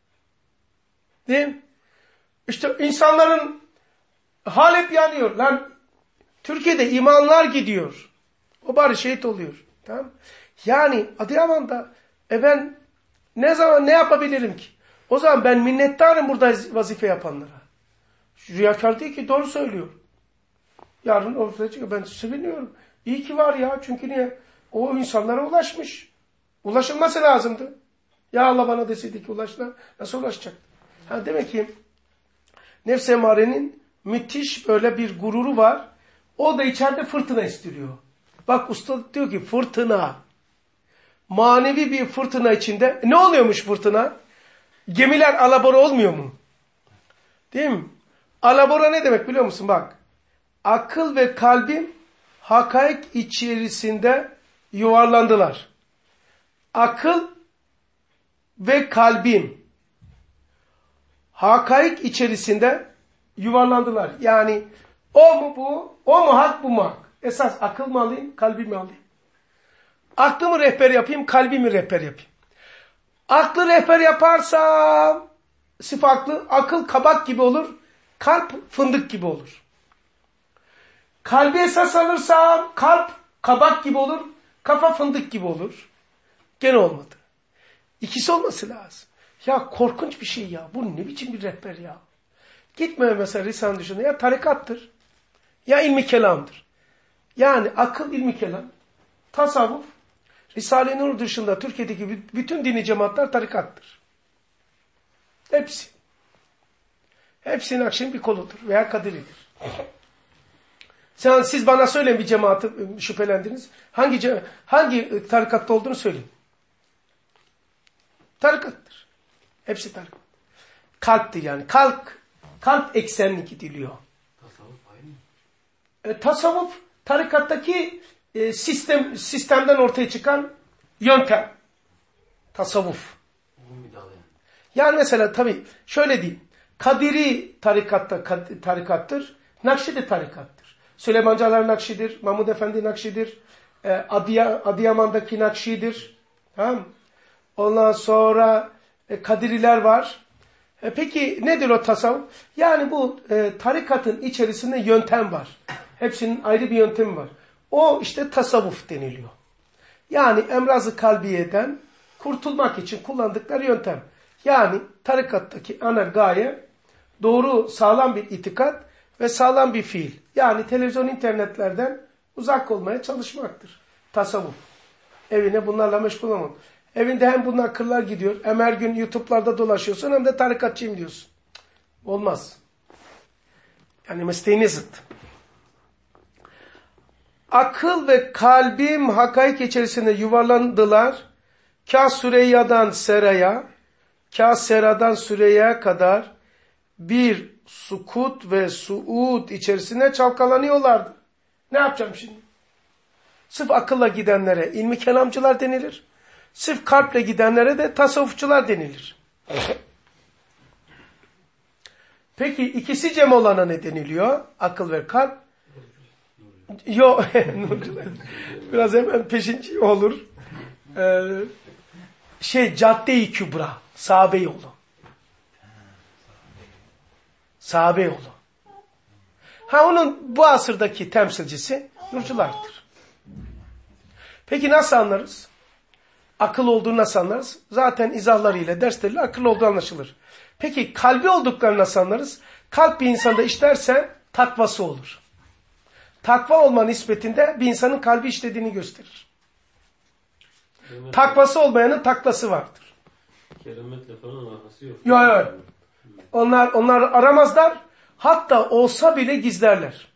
Değil mi? İşte insanların hal hep yanıyor. Lan Türkiye'de imanlar gidiyor. O bari şehit oluyor. Tamam? Yani Adıyaman'da ben ne yapabilirim ki? O zaman ben minnettarım burada vazife yapanlara. Riyakar değil ki, doğru söylüyor. Yarın ortaya çıkıyor. Ben seviniyorum. İyi ki var ya. Çünkü niye? O insanlara ulaşmış. Ulaşılması lazımdı. Ya Allah bana deseydi ki ulaştılar. Nasıl ulaşacak? Demek ki nefs emarenin müthiş böyle bir gururu var. O da içeride fırtına istiriyor. Bak usta diyor ki fırtına. Manevi bir fırtına içinde. Ne oluyormuş fırtına? Gemiler alabora olmuyor mu? Değil mi? Alabora ne demek biliyor musun? Bak. Akıl ve kalbim hakaik içerisinde yuvarlandılar. Akıl ve kalbim hakaik içerisinde yuvarlandılar. Yani o mu bu? O mu hak, bu mu hak? Esas akıl mı alayım, kalbi mi alayım? Aklımı rehber yapayım, kalbimi rehber yapayım. Aklı rehber yaparsam sıfatlı, akıl kabak gibi olur, kalp fındık gibi olur. Kalbi esas alırsam kalp kabak gibi olur, kafa fındık gibi olur. Gene olmadı. İkisi olması lazım. Ya korkunç bir şey ya. Bu ne biçim bir rehber ya. Gitme mesela Risale-i dışında. Ya tarikattır. Ya ilmi kelamdır. Yani akıl ilmi kelam. Tasavvuf. Risale-i Nur dışında Türkiye'deki bütün dini cemaatler tarikattır. Hepsi. Hepsi Nakşi'nin bir koludur veya Kadiri'dir. Siz bana söyleyin bir cemaati şüphelendiniz. Hangi tarikatta olduğunu söyleyin. Tarikattır. Hepsi tarikat. Kalptir yani. Kalp eksenli gidiliyor. Tasavvuf aynı. Tasavvuf tarikattaki sistemden ortaya çıkan yöntem. Tasavvuf. Yani mesela tabii şöyle diyeyim. Kadiri tarikattır. Nakşi de tarikattır. Süleymancılar Nakşi'dir. Mahmud Efendi Nakşi'dir. Adıyaman'daki Nakşi'dir. Tamam mı? Ondan sonra Kadiriler var. Peki nedir o tasavvuf? Yani bu tarikatın içerisinde yöntem var. Hepsinin ayrı bir yöntemi var. O işte tasavvuf deniliyor. Yani emraz-ı kalbiyeden kurtulmak için kullandıkları yöntem. Yani tarikattaki ana gaye doğru sağlam bir itikat ve sağlam bir fiil. Yani televizyon internetlerden uzak olmaya çalışmaktır. Tasavvuf. Evine bunlarla meşgul olmak. Evinde hem bunlar kırlar gidiyor, hem her gün YouTube'larda dolaşıyorsun hem de tarikatçıyım diyorsun. Olmaz. Yani mesleğine zıt. Akıl ve kalbim hakaik içerisinde yuvarlandılar. Kâh Süreyya'dan Sera'ya, kâh Sera'dan Süreyya'ya kadar bir sukut ve suud içerisinde çalkalanıyorlardı. Ne yapacağım şimdi? Sırf akılla gidenlere ilmi kelamcılar denilir. Sırf kalple gidenlere de tasavvufçular denilir. Peki ikisi cem olana ne deniliyor? Akıl ve kalp. Yok. Biraz hemen peşinci olur. Cadde-i Kübra. Sahabe yolu. Sahabe yolu. Onun bu asırdaki temsilcisi Nurculardır. Peki nasıl anlarız? Akıl olduğunu nasıl anlarız? Zaten izahlarıyla, dersleriyle akıl olduğu anlaşılır. Peki kalbi olduklarını nasıl anlarız? Kalp bir insanda işlerse takvası olur. Takva olma nispetinde bir insanın kalbi işlediğini gösterir. Takvası olmayanın taklası vardır. Kerametle falan alakası yok. Yok. Onlar aramazlar. Hatta olsa bile gizlerler.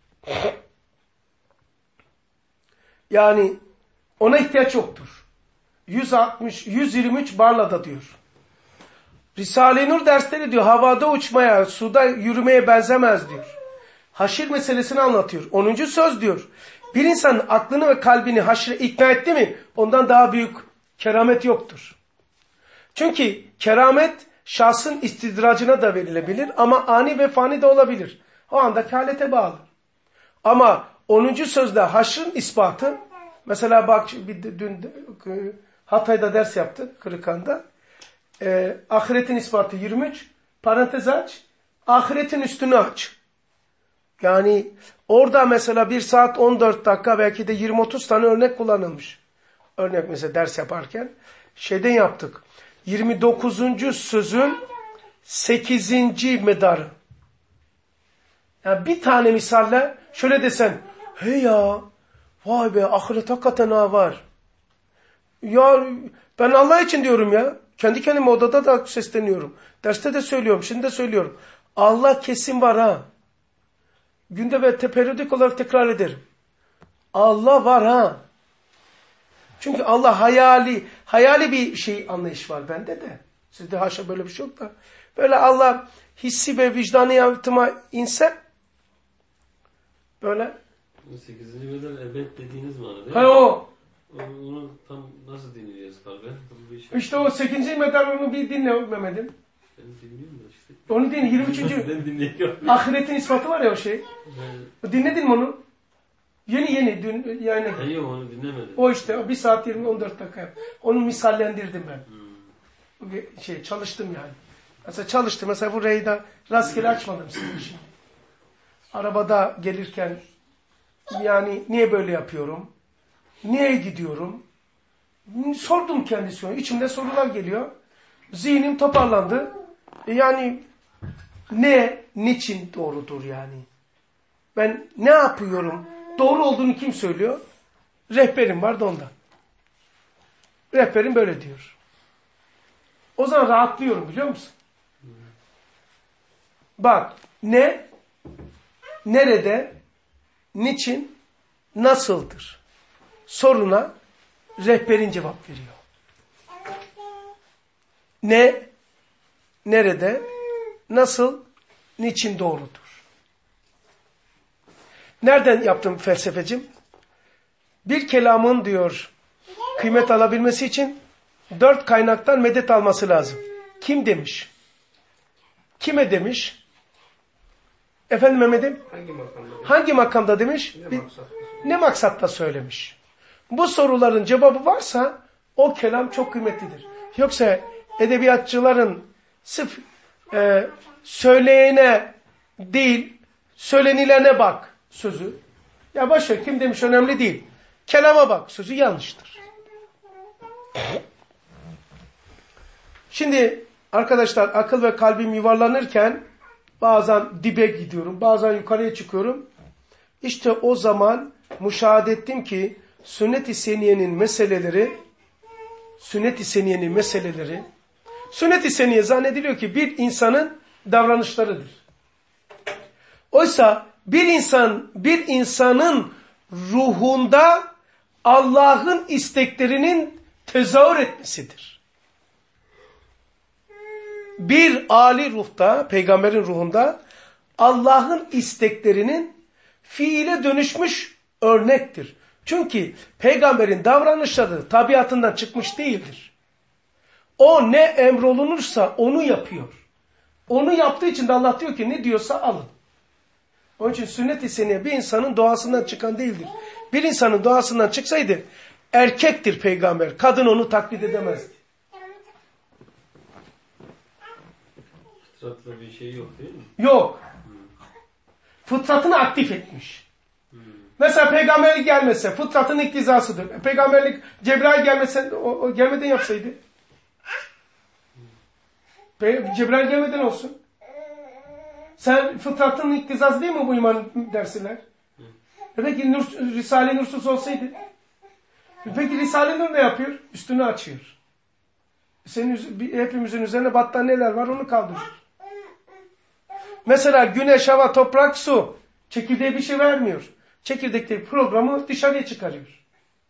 Yani ona ihtiyaç yoktur. 123 Barla'da diyor. Risale-i Nur dersleri diyor havada uçmaya, suda yürümeye benzemez diyor. Haşir meselesini anlatıyor. 10. söz diyor. Bir insanın aklını ve kalbini haşire ikna etti mi ondan daha büyük keramet yoktur. Çünkü keramet şahsın istidracına da verilebilir ama ani ve fani de olabilir. O andaki halete bağlı. Ama 10. sözde haşrın ispatı, mesela bak dün Hatay'da ders yaptık Kırıkhan'da. Ahiretin ispatı 23, parantez aç, ahiretin üstünü aç. Yani orada mesela 1 saat 14 dakika belki de 20-30 tane örnek kullanılmış. Örnek mesela ders yaparken şeyden yaptık. 29. sözün 8. medarı. Yani bir tane misalle şöyle desen, hey ya, vay be ahiret hakikaten var. Ya ben Allah için diyorum ya. Kendi kendime odada da sesleniyorum. Derste de söylüyorum, şimdi de söylüyorum. Allah kesin var ha. Günde ve periyodik olarak tekrar ederim. Allah var ha. Çünkü Allah hayali bir şey anlayış var bende de. Sizde haşa böyle bir şey yok da. Böyle Allah hissi ve vicdanı yatıma inse böyle. 8. beden ebed dediğiniz mana değil mi? O. Onu tam nasıl dinleyeceğiz kalben? İşte o 8. medan onu bir dinle Mehmet'im. Ben dinliyorum da işte. Onu dinle 23. Ben dinliyorum. Ahiretin ispatı var ya o şey. Dinledin mi onu? Yeni dün yani. Yok onu dinlemedim. O işte o 1 saat 14 dakika. Onu misallendirdim ben. Çalıştım yani. Mesela çalıştım. Mesela bu reyda rastgele açmadım sizin için. Arabada gelirken yani niye böyle yapıyorum? Niye gidiyorum? Sordum kendisine. İçimde sorular geliyor. Zihnim toparlandı. Yani niçin doğrudur yani? Ben ne yapıyorum? Doğru olduğunu kim söylüyor? Rehberim var da ondan. Rehberim böyle diyor. O zaman rahatlıyorum biliyor musun? Bak ne, nerede, niçin, nasıldır soruna rehberin cevap veriyor. Ne, nerede, nasıl, niçin doğrudur. Nereden yaptım felsefecim? Bir kelamın diyor kıymet alabilmesi için 4 kaynaktan medet alması lazım. Kim demiş? Kime demiş? Efendim Mehmet'im? Hangi makamda? Hangi makamda demiş? Ne maksat? Ne maksatla söylemiş? Bu soruların cevabı varsa o kelam çok kıymetlidir. Yoksa edebiyatçıların sırf söyleyene değil, söylenilene bak sözü. Ya boşver kim demiş önemli değil. Kelama bak sözü yanlıştır. Şimdi arkadaşlar akıl ve kalbim yuvarlanırken bazen dibe gidiyorum, bazen yukarıya çıkıyorum. İşte o zaman müşahede ettim ki sünnet-i seniyenin meseleleri, sünnet-i seniye zannediliyor ki bir insanın davranışlarıdır. Oysa bir insanın ruhunda Allah'ın isteklerinin tezahür etmesidir. Bir âli ruhta, peygamberin ruhunda Allah'ın isteklerinin fiile dönüşmüş örnektir. Çünkü peygamberin davranışları tabiatından çıkmış değildir. O ne emrolunursa onu yapıyor. Onu yaptığı için de Allah diyor ki ne diyorsa alın. Onun için sünnet-i seniye bir insanın doğasından çıkan değildir. Bir insanın doğasından çıksaydı erkektir peygamber. Kadın onu taklit edemezdi. Fıtratla bir şey yok değil mi? Yok. Fıtratını aktif etmiş. Mesela peygamberlik gelmese fıtratın iktizasıdır. Peygamberlik Cebrail gelmese o gelmeden yapsaydı. Cebrail gelmeden olsun. Sen fıtratın iktizası değil mi bu iman dersiler? Peki Risale-i Nursuz olsaydı? Peki Risale-i Nur ne yapıyor? Üstünü açıyor. Hepimizin üzerine battaniyeler var onu kaldırıyor. Mesela güneş, hava, toprak, su. Çekirdeğe bir şey vermiyor. Çekirdekteki programı dışarıya çıkarıyor.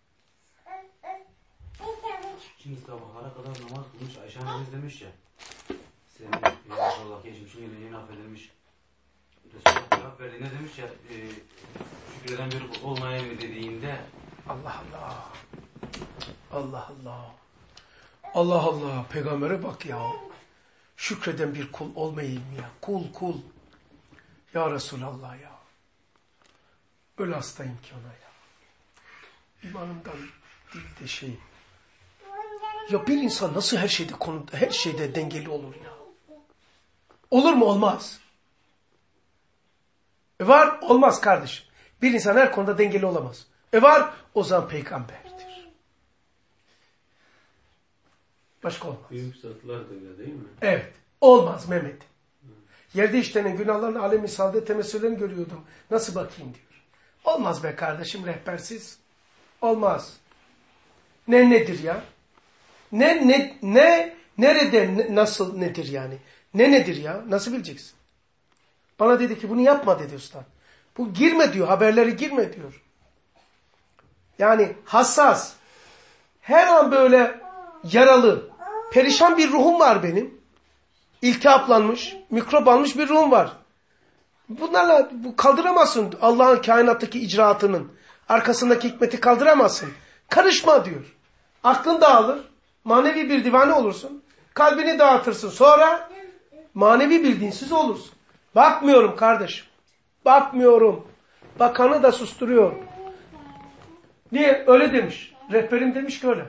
Şimdi sabahlara kadar namaz kılmış Ayşe annemiz demiş ya. Senin Allah geçmişin geleceğini affedilmiş. Resulullah cevap verdi. Ne demiş ya? Şükreden bir olmaya mı dediğinde Allah Allah. Allah Allah. Allah Allah. Peygambere bak ya. Şükreden bir kul olmayayım ya. Kul. Ya Resulallah ya. Öyle hastayım ki ona ya. İmanımdan değil de şey. Ya bir insan nasıl her şeyde dengeli olur ya? Olur mu? Olmaz. Var, olmaz kardeşim. Bir insan her konuda dengeli olamaz. Var, o zaman peygamberdir. Başka olmaz. Büyük zatlar da öyle değil mi? Evet. Olmaz Mehmet. Yerde işlenen günahların alemi saadet temessüllerini görüyordum. Nasıl bakayım diyor. Olmaz be kardeşim rehbersiz. Olmaz. Nedir ya? Nerede nasıl nedir yani? Nedir ya? Nasıl bileceksin? Bana dedi ki bunu yapma dedi usta. Bu girme diyor. Haberleri girme diyor. Yani hassas. Her an böyle yaralı, perişan bir ruhum var benim. İltihaplanmış, mikrop almış bir ruhum var. Bunlarla kaldıramazsın Allah'ın kainattaki icraatının. Arkasındaki hikmeti kaldıramazsın. Karışma diyor. Aklın dağılır. Manevi bir divane olursun. Kalbini dağıtırsın. Sonra manevi bir dinsiz olursun. Bakmıyorum kardeşim. Bakmıyorum. Bakanı da susturuyor. Niye? Öyle demiş. Rehberim demiş ki öyle.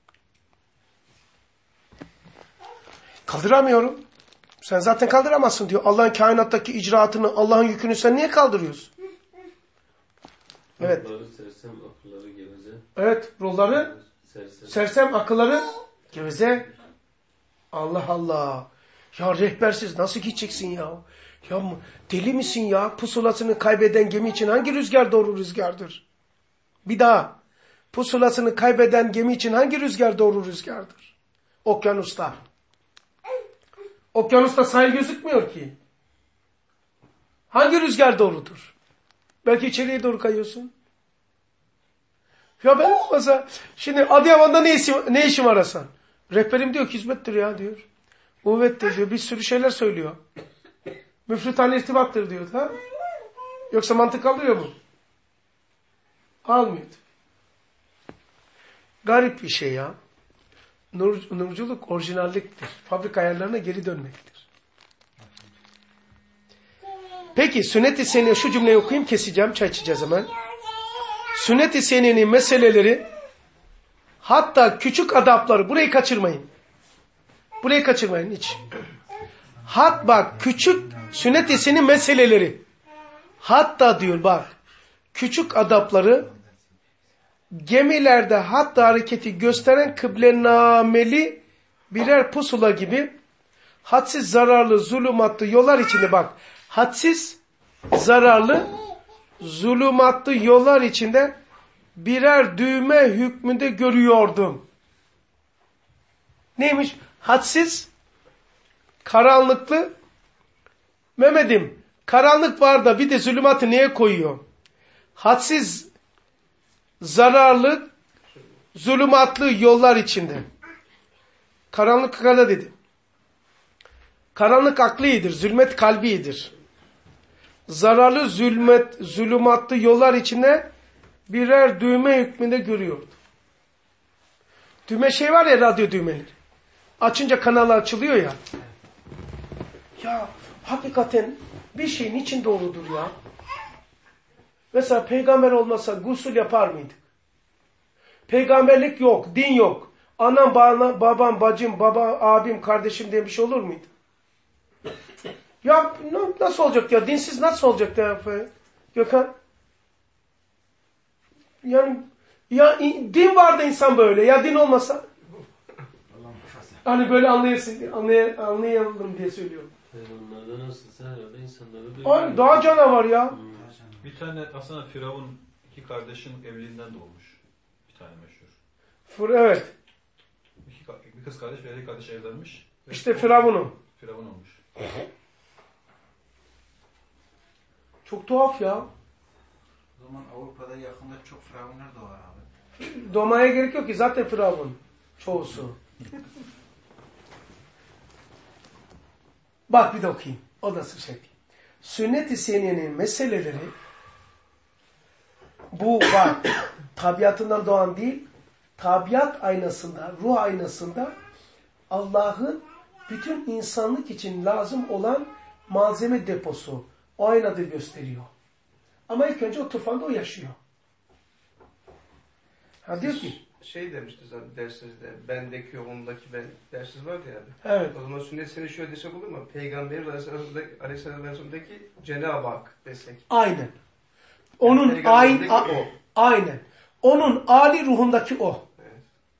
Kaldıramıyorum. Sen zaten kaldıramazsın diyor. Allah'ın kainattaki icraatını, Allah'ın yükünü sen niye kaldırıyorsun? Evet. Ruhları sersem, akılları geveze. Evet. Ruhları sersem, akılları geveze. Allah Allah. Ya rehbersiz nasıl gideceksin ya? Ya deli misin ya? Pusulasını kaybeden gemi için hangi rüzgar doğru rüzgardır? Bir daha. Pusulasını kaybeden gemi için hangi rüzgar doğru rüzgardır? Okyanusta. Okyanusta sahil gözükmüyor ki. Hangi rüzgar doğrudur? Belki içeriye doğru kayıyorsun. Ya ben olmasa şimdi Adıyaman'da ne işim arasan? Rehberim diyor ki hizmettir ya diyor. Kuvvettir diyor. Bir sürü şeyler söylüyor. Müfritane irtibattır diyor. Ha? Yoksa mantık alıyor mu? Almıyor. Garip bir şey ya. Nurculuk orijinalliktir. Fabrika ayarlarına geri dönmektir. Peki sünnet-i seniye şu cümleyi okuyayım keseceğim. Çay içeceğiz hemen. Sünnet-i seniyenin meseleleri hatta küçük adapları burayı kaçırmayın. Burayı kaçırmayın hiç. Bak küçük sünnet-i seniyenin meseleleri hatta diyor bak küçük adapları gemilerde hatta hareketi gösteren kıblenameli birer pusula gibi hadsiz zararlı zulümatlı yollar içinde bak hadsiz zararlı zulümatlı yollar içinde birer düğme hükmünde görüyordum. Neymiş? Hadsiz karanlıklı Mehmet'im karanlık var da bir de zulümatı niye koyuyor? Hadsiz zararlı zulümatlı yollar içinde. Karanlık kada dedi. Karanlık aklidir, zulmet kalbidir. Zararlı zulümatlı yollar içinde birer düğme hükmünde görüyordu. Düğme şey var ya radyo düğmeleri. Açınca kanalı açılıyor ya. Ya hakikaten bir şeyin için doğrudur ya. Mesela peygamber olmasa gusül yapar mıydık? Peygamberlik yok, din yok. Anam, babam, bacım, abim, kardeşim diye bir şey olur muydu? Ya nasıl olacak ya? Dinsiz nasıl olacak ya Gökhan? Yani ya din vardı insan böyle. Ya din olmasa? Hani böyle anlayalım diye söylüyorum. Onlarda nasılsa herhalde insanlarda da Ay, daha canavar ya. Bir tane aslında Firavun iki kardeşin evliliğinden doğmuş. Bir tane meşhur. Evet. Bir kız kardeş ve erkek kardeş evlenmiş. İşte Firavun'un. Firavun olmuş. Çok tuhaf ya. O zaman Avrupa'da yakında çok firavunlar da var abi. Doğmaya gerek yok ki zaten Firavun. Çoğusu. Bak bir de okuyayım. O nasıl şey. Sünnet-i seniyenin meseleleri bu bak tabiatından doğan değil, tabiat aynasında, ruh aynasında Allah'ın bütün insanlık için lazım olan malzeme deposu. O aynada gösteriyor. Ama ilk önce o tufanda o yaşıyor. Ha diyor ki Şey demişti zaten derslerinizde, bendeki ondaki ben dersiniz vardı ya abi. evet. O zaman sünnet seni şöyle desek olur mu? Peygamberin Aleyhisselam'daki Cenab-ı Hak desek. Aynen. Onun o. aynen. Onun âli ruhundaki o. Evet.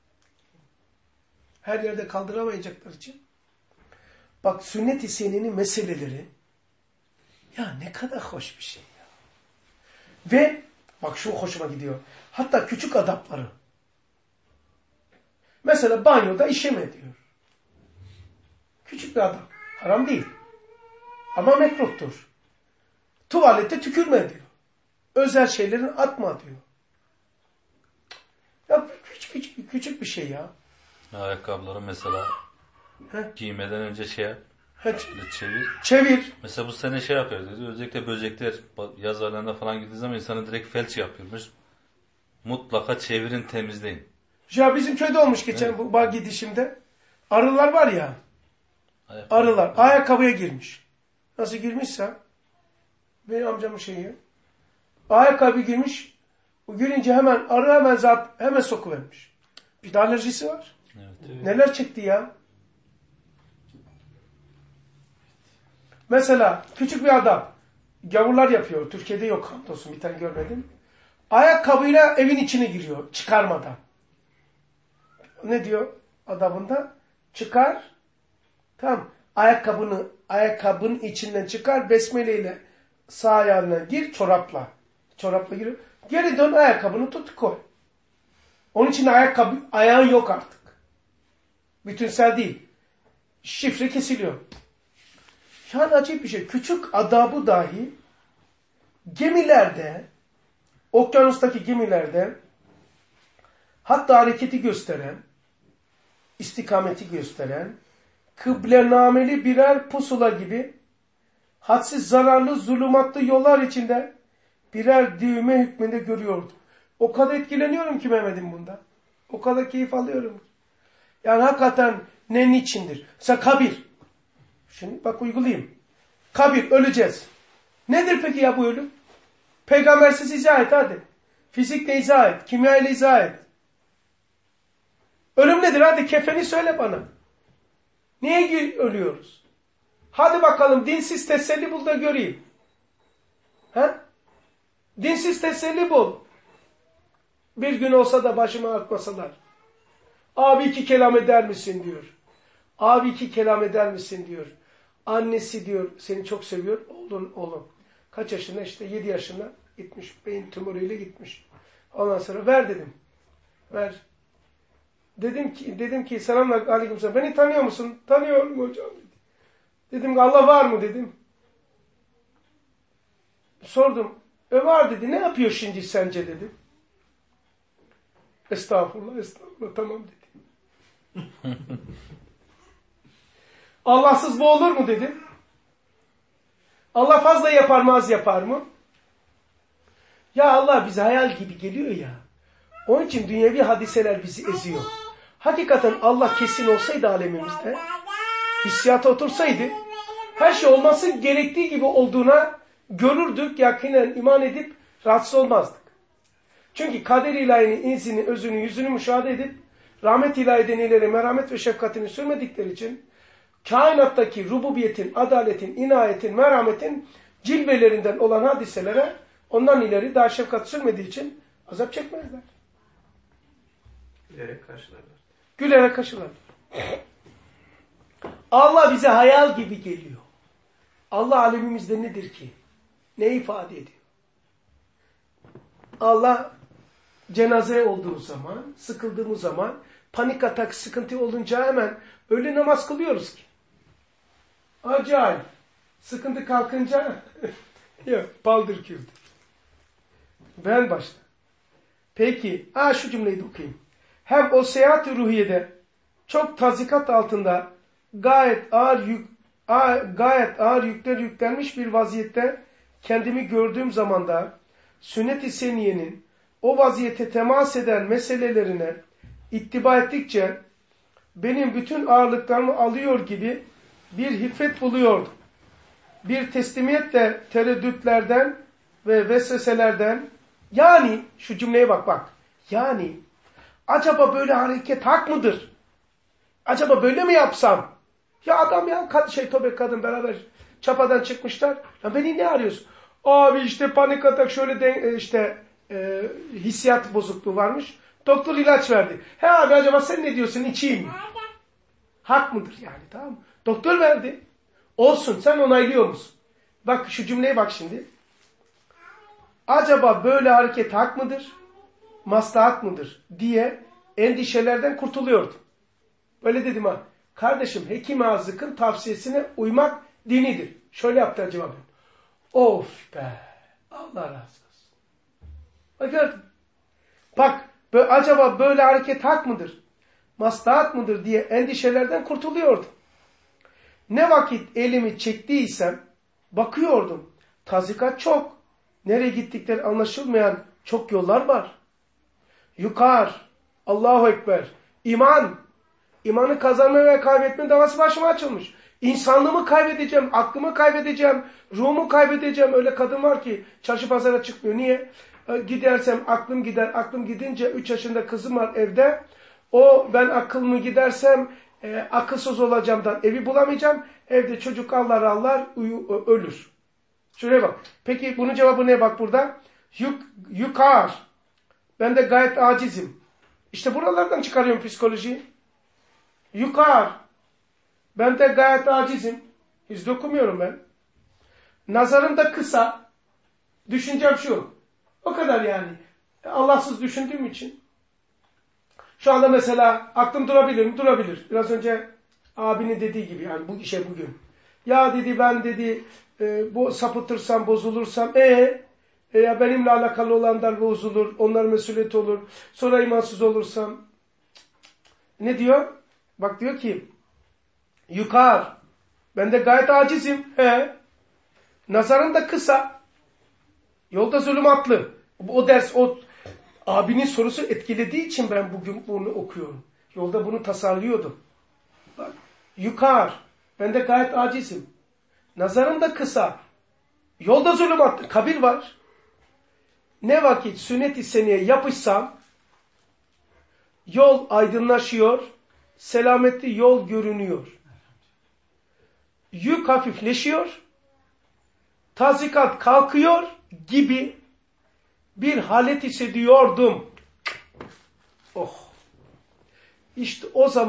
Her yerde kaldıramayacaklar için. Bak sünnet-i seniyenin meseleleri ya ne kadar hoş bir şey ya. Ve bak şu hoşuma gidiyor. Hatta küçük adapları. Mesela banyoda işeme diyor. Küçük bir adam. Haram değil. Ama mekruhtur. Tuvalette tükürme diyor. Özel şeylerin atma diyor. Ya küçük bir şey ya. Ayakkabıları mesela giymeden önce Çevir. Mesela bu sene yapıyor dedi. Özellikle böcekler yaz aylarında falan gittiği zaman insanı direkt felç yapıyormuş. Mutlaka çevirin, temizleyin. Ya bizim köyde olmuş geçen bu bağ gidişimde. Arılar var ya. Arılar. Ayakkabıya girmiş. Nasıl girmişse benim amcamın şeyi. Ayakkabı girmiş. O girince hemen arı hemen sokuvermiş. Bir de alerjisi var. Evet. Neler çekti ya. Mesela küçük bir adam gavurlar yapıyor. Türkiye'de yok hamdolsun bir tane görmedim. Ayakkabıyla evin içine giriyor çıkarmadan. Ne diyor adabında? Çıkar. Tamam. Ayakkabının içinden çıkar. Besmeleyle sağ ayağına gir çorapla. Çorapla giriyor. Geri dön ayakkabını tut koy. Onun için ayağın yok artık. Bütünsel değil. Şifre kesiliyor. Yani acayip bir şey. Küçük adabı dahi gemilerde, okyanustaki gemilerde hatta hareketi gösteren, istikameti gösteren, kıblenameli birer pusula gibi hadsiz zararlı zulümatlı yollar içinde birer düğme hükmünde görüyordum. O kadar etkileniyorum ki Mehmet'im bunda. O kadar keyif alıyorum. Yani hakikaten ne niçindir? Mesela kabir. Şimdi bak uygulayayım. Kabir, öleceğiz. Nedir peki ya bu ölüm? Peygambersiz izah et hadi. Fizikle izah et. Kimya ile izah et. Ölüm nedir? Hadi kefeni söyle bana. Niye ölüyoruz? Hadi bakalım dinsiz teselli bul da göreyim. He? Dinsiz teselli bul. Bir gün olsa da başıma artmasalar. Abi 2 kelam eder misin diyor. Abi 2 kelam eder misin diyor. Annesi diyor seni çok seviyor. Oğlum. Kaç yaşında? İşte 7 yaşında gitmiş. Beyin tümörüyle gitmiş. Ondan sonra ver dedim. Ver. Dedim ki selamünaleyküm aleykümselam. Beni tanıyor musun? Tanıyorum hocam. Dedim ki Allah var mı dedim. Sordum. Var dedi. Ne yapıyor şimdi sence dedim. Estağfurullah tamam dedi. Allahsız bu olur mu dedim. Allah fazla yapar mı az yapar mı? Ya Allah bize hayal gibi geliyor ya. Onun için dünyevi hadiseler bizi eziyor. Hakikaten Allah kesin olsaydı alemimizde, hissiyata otursaydı, her şey olması gerektiği gibi olduğuna görürdük, yakinen iman edip rahatsız olmazdık. Çünkü kader ilahinin izini, özünü, yüzünü müşahede edip, rahmet ilahiden ileri merhamet ve şefkatini sürmedikleri için, kainattaki rububiyetin, adaletin, inayetin, merhametin cilvelerinden olan hadiselere ondan ileri daha şefkat sürmediği için azap çekmezler. Gülerek karşılarlar. Gülerek karşılarlar. Allah bize hayal gibi geliyor. Allah alemimizde nedir ki? Ne ifade ediyor? Allah cenaze olduğu zaman, sıkıldığımız zaman, panik atak, sıkıntı olunca hemen öyle namaz kılıyoruz ki. Acayip. Sıkıntı kalkınca yok, paldır küldür. Ben başta. Peki, şu cümleyi de okuyayım. Hem o seyahat-i ruhiyede çok tazikat altında gayet ağır yükler yüklenmiş bir vaziyette kendimi gördüğüm zamanda sünnet-i seniyenin o vaziyete temas eden meselelerine ittiba ettikçe benim bütün ağırlıklarımı alıyor gibi bir hiffet buluyordum. Bir teslimiyetle tereddütlerden ve vesveselerden yani şu cümleye bak. Yani acaba böyle hareket hak mıdır? Acaba böyle mi yapsam? Ya adam ya kadın beraber çapadan çıkmışlar. Ya beni ne arıyorsun? Abi işte panik atak şöyle hissiyat bozukluğu varmış. Doktor ilaç verdi. He abi acaba sen ne diyorsun içeyim mi? Hak mıdır yani tamam mı? Doktor verdi. Olsun sen onaylıyor musun? Bak şu cümleye bak şimdi. Acaba böyle hareket hak mıdır? Maslahat mıdır? Diye endişelerden kurtuluyordum. Böyle dedim ha. Kardeşim Hekim-i Azık'ın tavsiyesine uymak dinidir. Şöyle yaptı cevabı. Of be. Allah razı olsun. Bak gördün. Bak acaba böyle hareket hak mıdır? Maslahat mıdır diye endişelerden kurtuluyordum. Ne vakit elimi çektiysem bakıyordum. Tazikat çok. Nereye gittikleri anlaşılmayan çok yollar var. Allahu Ekber. İmanı kazanma ve kaybetme davası başıma açılmış. İnsanlığımı kaybedeceğim, aklımı kaybedeceğim, ruhumu kaybedeceğim. Öyle kadın var ki çarşı pazara çıkmıyor. Niye? Gidersem aklım gider. Aklım gidince 3 yaşında kızım var evde. Ben aklımı gidersem akılsız olacağımdan evi bulamayacağım. Evde çocuk Allah ölür. Şuraya bak. Peki bunun cevabı ne bak burada? Ben de gayet acizim. İşte buralardan çıkarıyorum psikolojiyi. Ben de gayet acizim. Hiç okumuyorum ben. Nazarım da kısa. Düşüncem şu. O kadar yani. Allahsız düşündüğüm için. Şu anda mesela aklım durabilir mi? Durabilir. Biraz önce abinin dediği gibi yani bu işe bugün. Ya dedi ben dedi bu sapıtırsam bozulursam ya benimle alakalı olanlar bozulur. Onlar mesuliyet olur. Sonra imansız olursam. Ne diyor? Bak diyor ki yukar. Ben de gayet acizim. Nazarım da kısa. Yolda zulümatlı. O ders o abinin sorusu etkilediği için ben bugün bunu okuyorum. Yolda bunu tasarlıyordum. Bak, yukar. Ben de gayet acizim. Nazarım da kısa. Yolda zulümatlı. Kabir var. Ne vakit sünnet-i seniyye yapışsam yol aydınlaşıyor. Selametli yol görünüyor. Yük hafifleşiyor. Tazikat kalkıyor gibi bir halet hissediyordum. Oh. İşte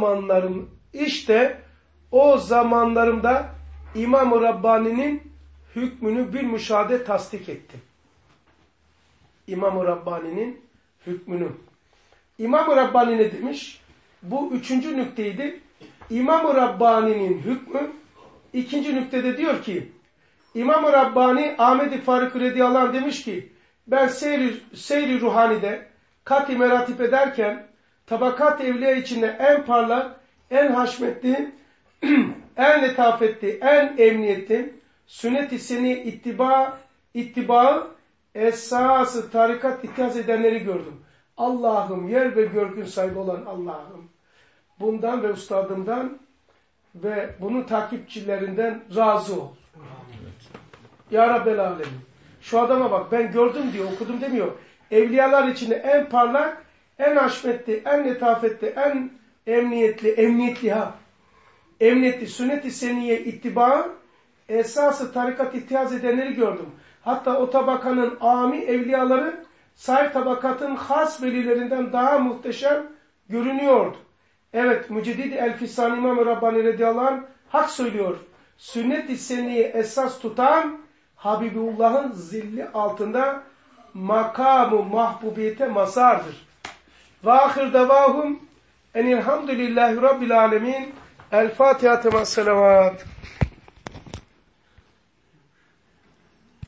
o zamanlarımda İmam-ı Rabbani'nin hükmünü bir müşahede tasdik ettim. İmam-ı Rabbani'nin hükmünü. İmam-ı Rabbani ne demiş? Bu 3. nükteydi. İmam-ı Rabbani'nin hükmü 2. nüktede diyor ki İmam-ı Rabbani Ahmed-i Faruk radıyallahu anh demiş ki ben seyri ruhanide kat-i meratip ederken tabakat evliya içinde en parlak, en haşmetli, en letafetli, en emniyetli sünnet-i seniyye ittibaı esası tarikat ittihaz edenleri gördüm. Allah'ım yer ve görgün sahibi olan Allah'ım bundan ve ustadımdan ve bunun takipçilerinden razı ol. Ya Rabbel Alemin. Şu adama bak ben gördüm diyor, okudum demiyor. Evliyalar içinde en parlak, en haşmetli, en letafetli, en emniyetli sünnet-i seniyye ittiba esası tarikat ittihaz edenleri gördüm. Hatta o tabakanın âmi evliyaları sahip tabakatın has velilerinden daha muhteşem görünüyordu. Evet, Müceddid-i El-Fisani İmam-ı Rabbani radıyallahu anh hak söylüyor. Sünnet-i seniyye esas tutan Habibullah'ın zilli altında makamı mahbubiyete mazhardır. Ve ahir davahum enilhamdülillahi rabbil alemin. El Fatiha tema selavat.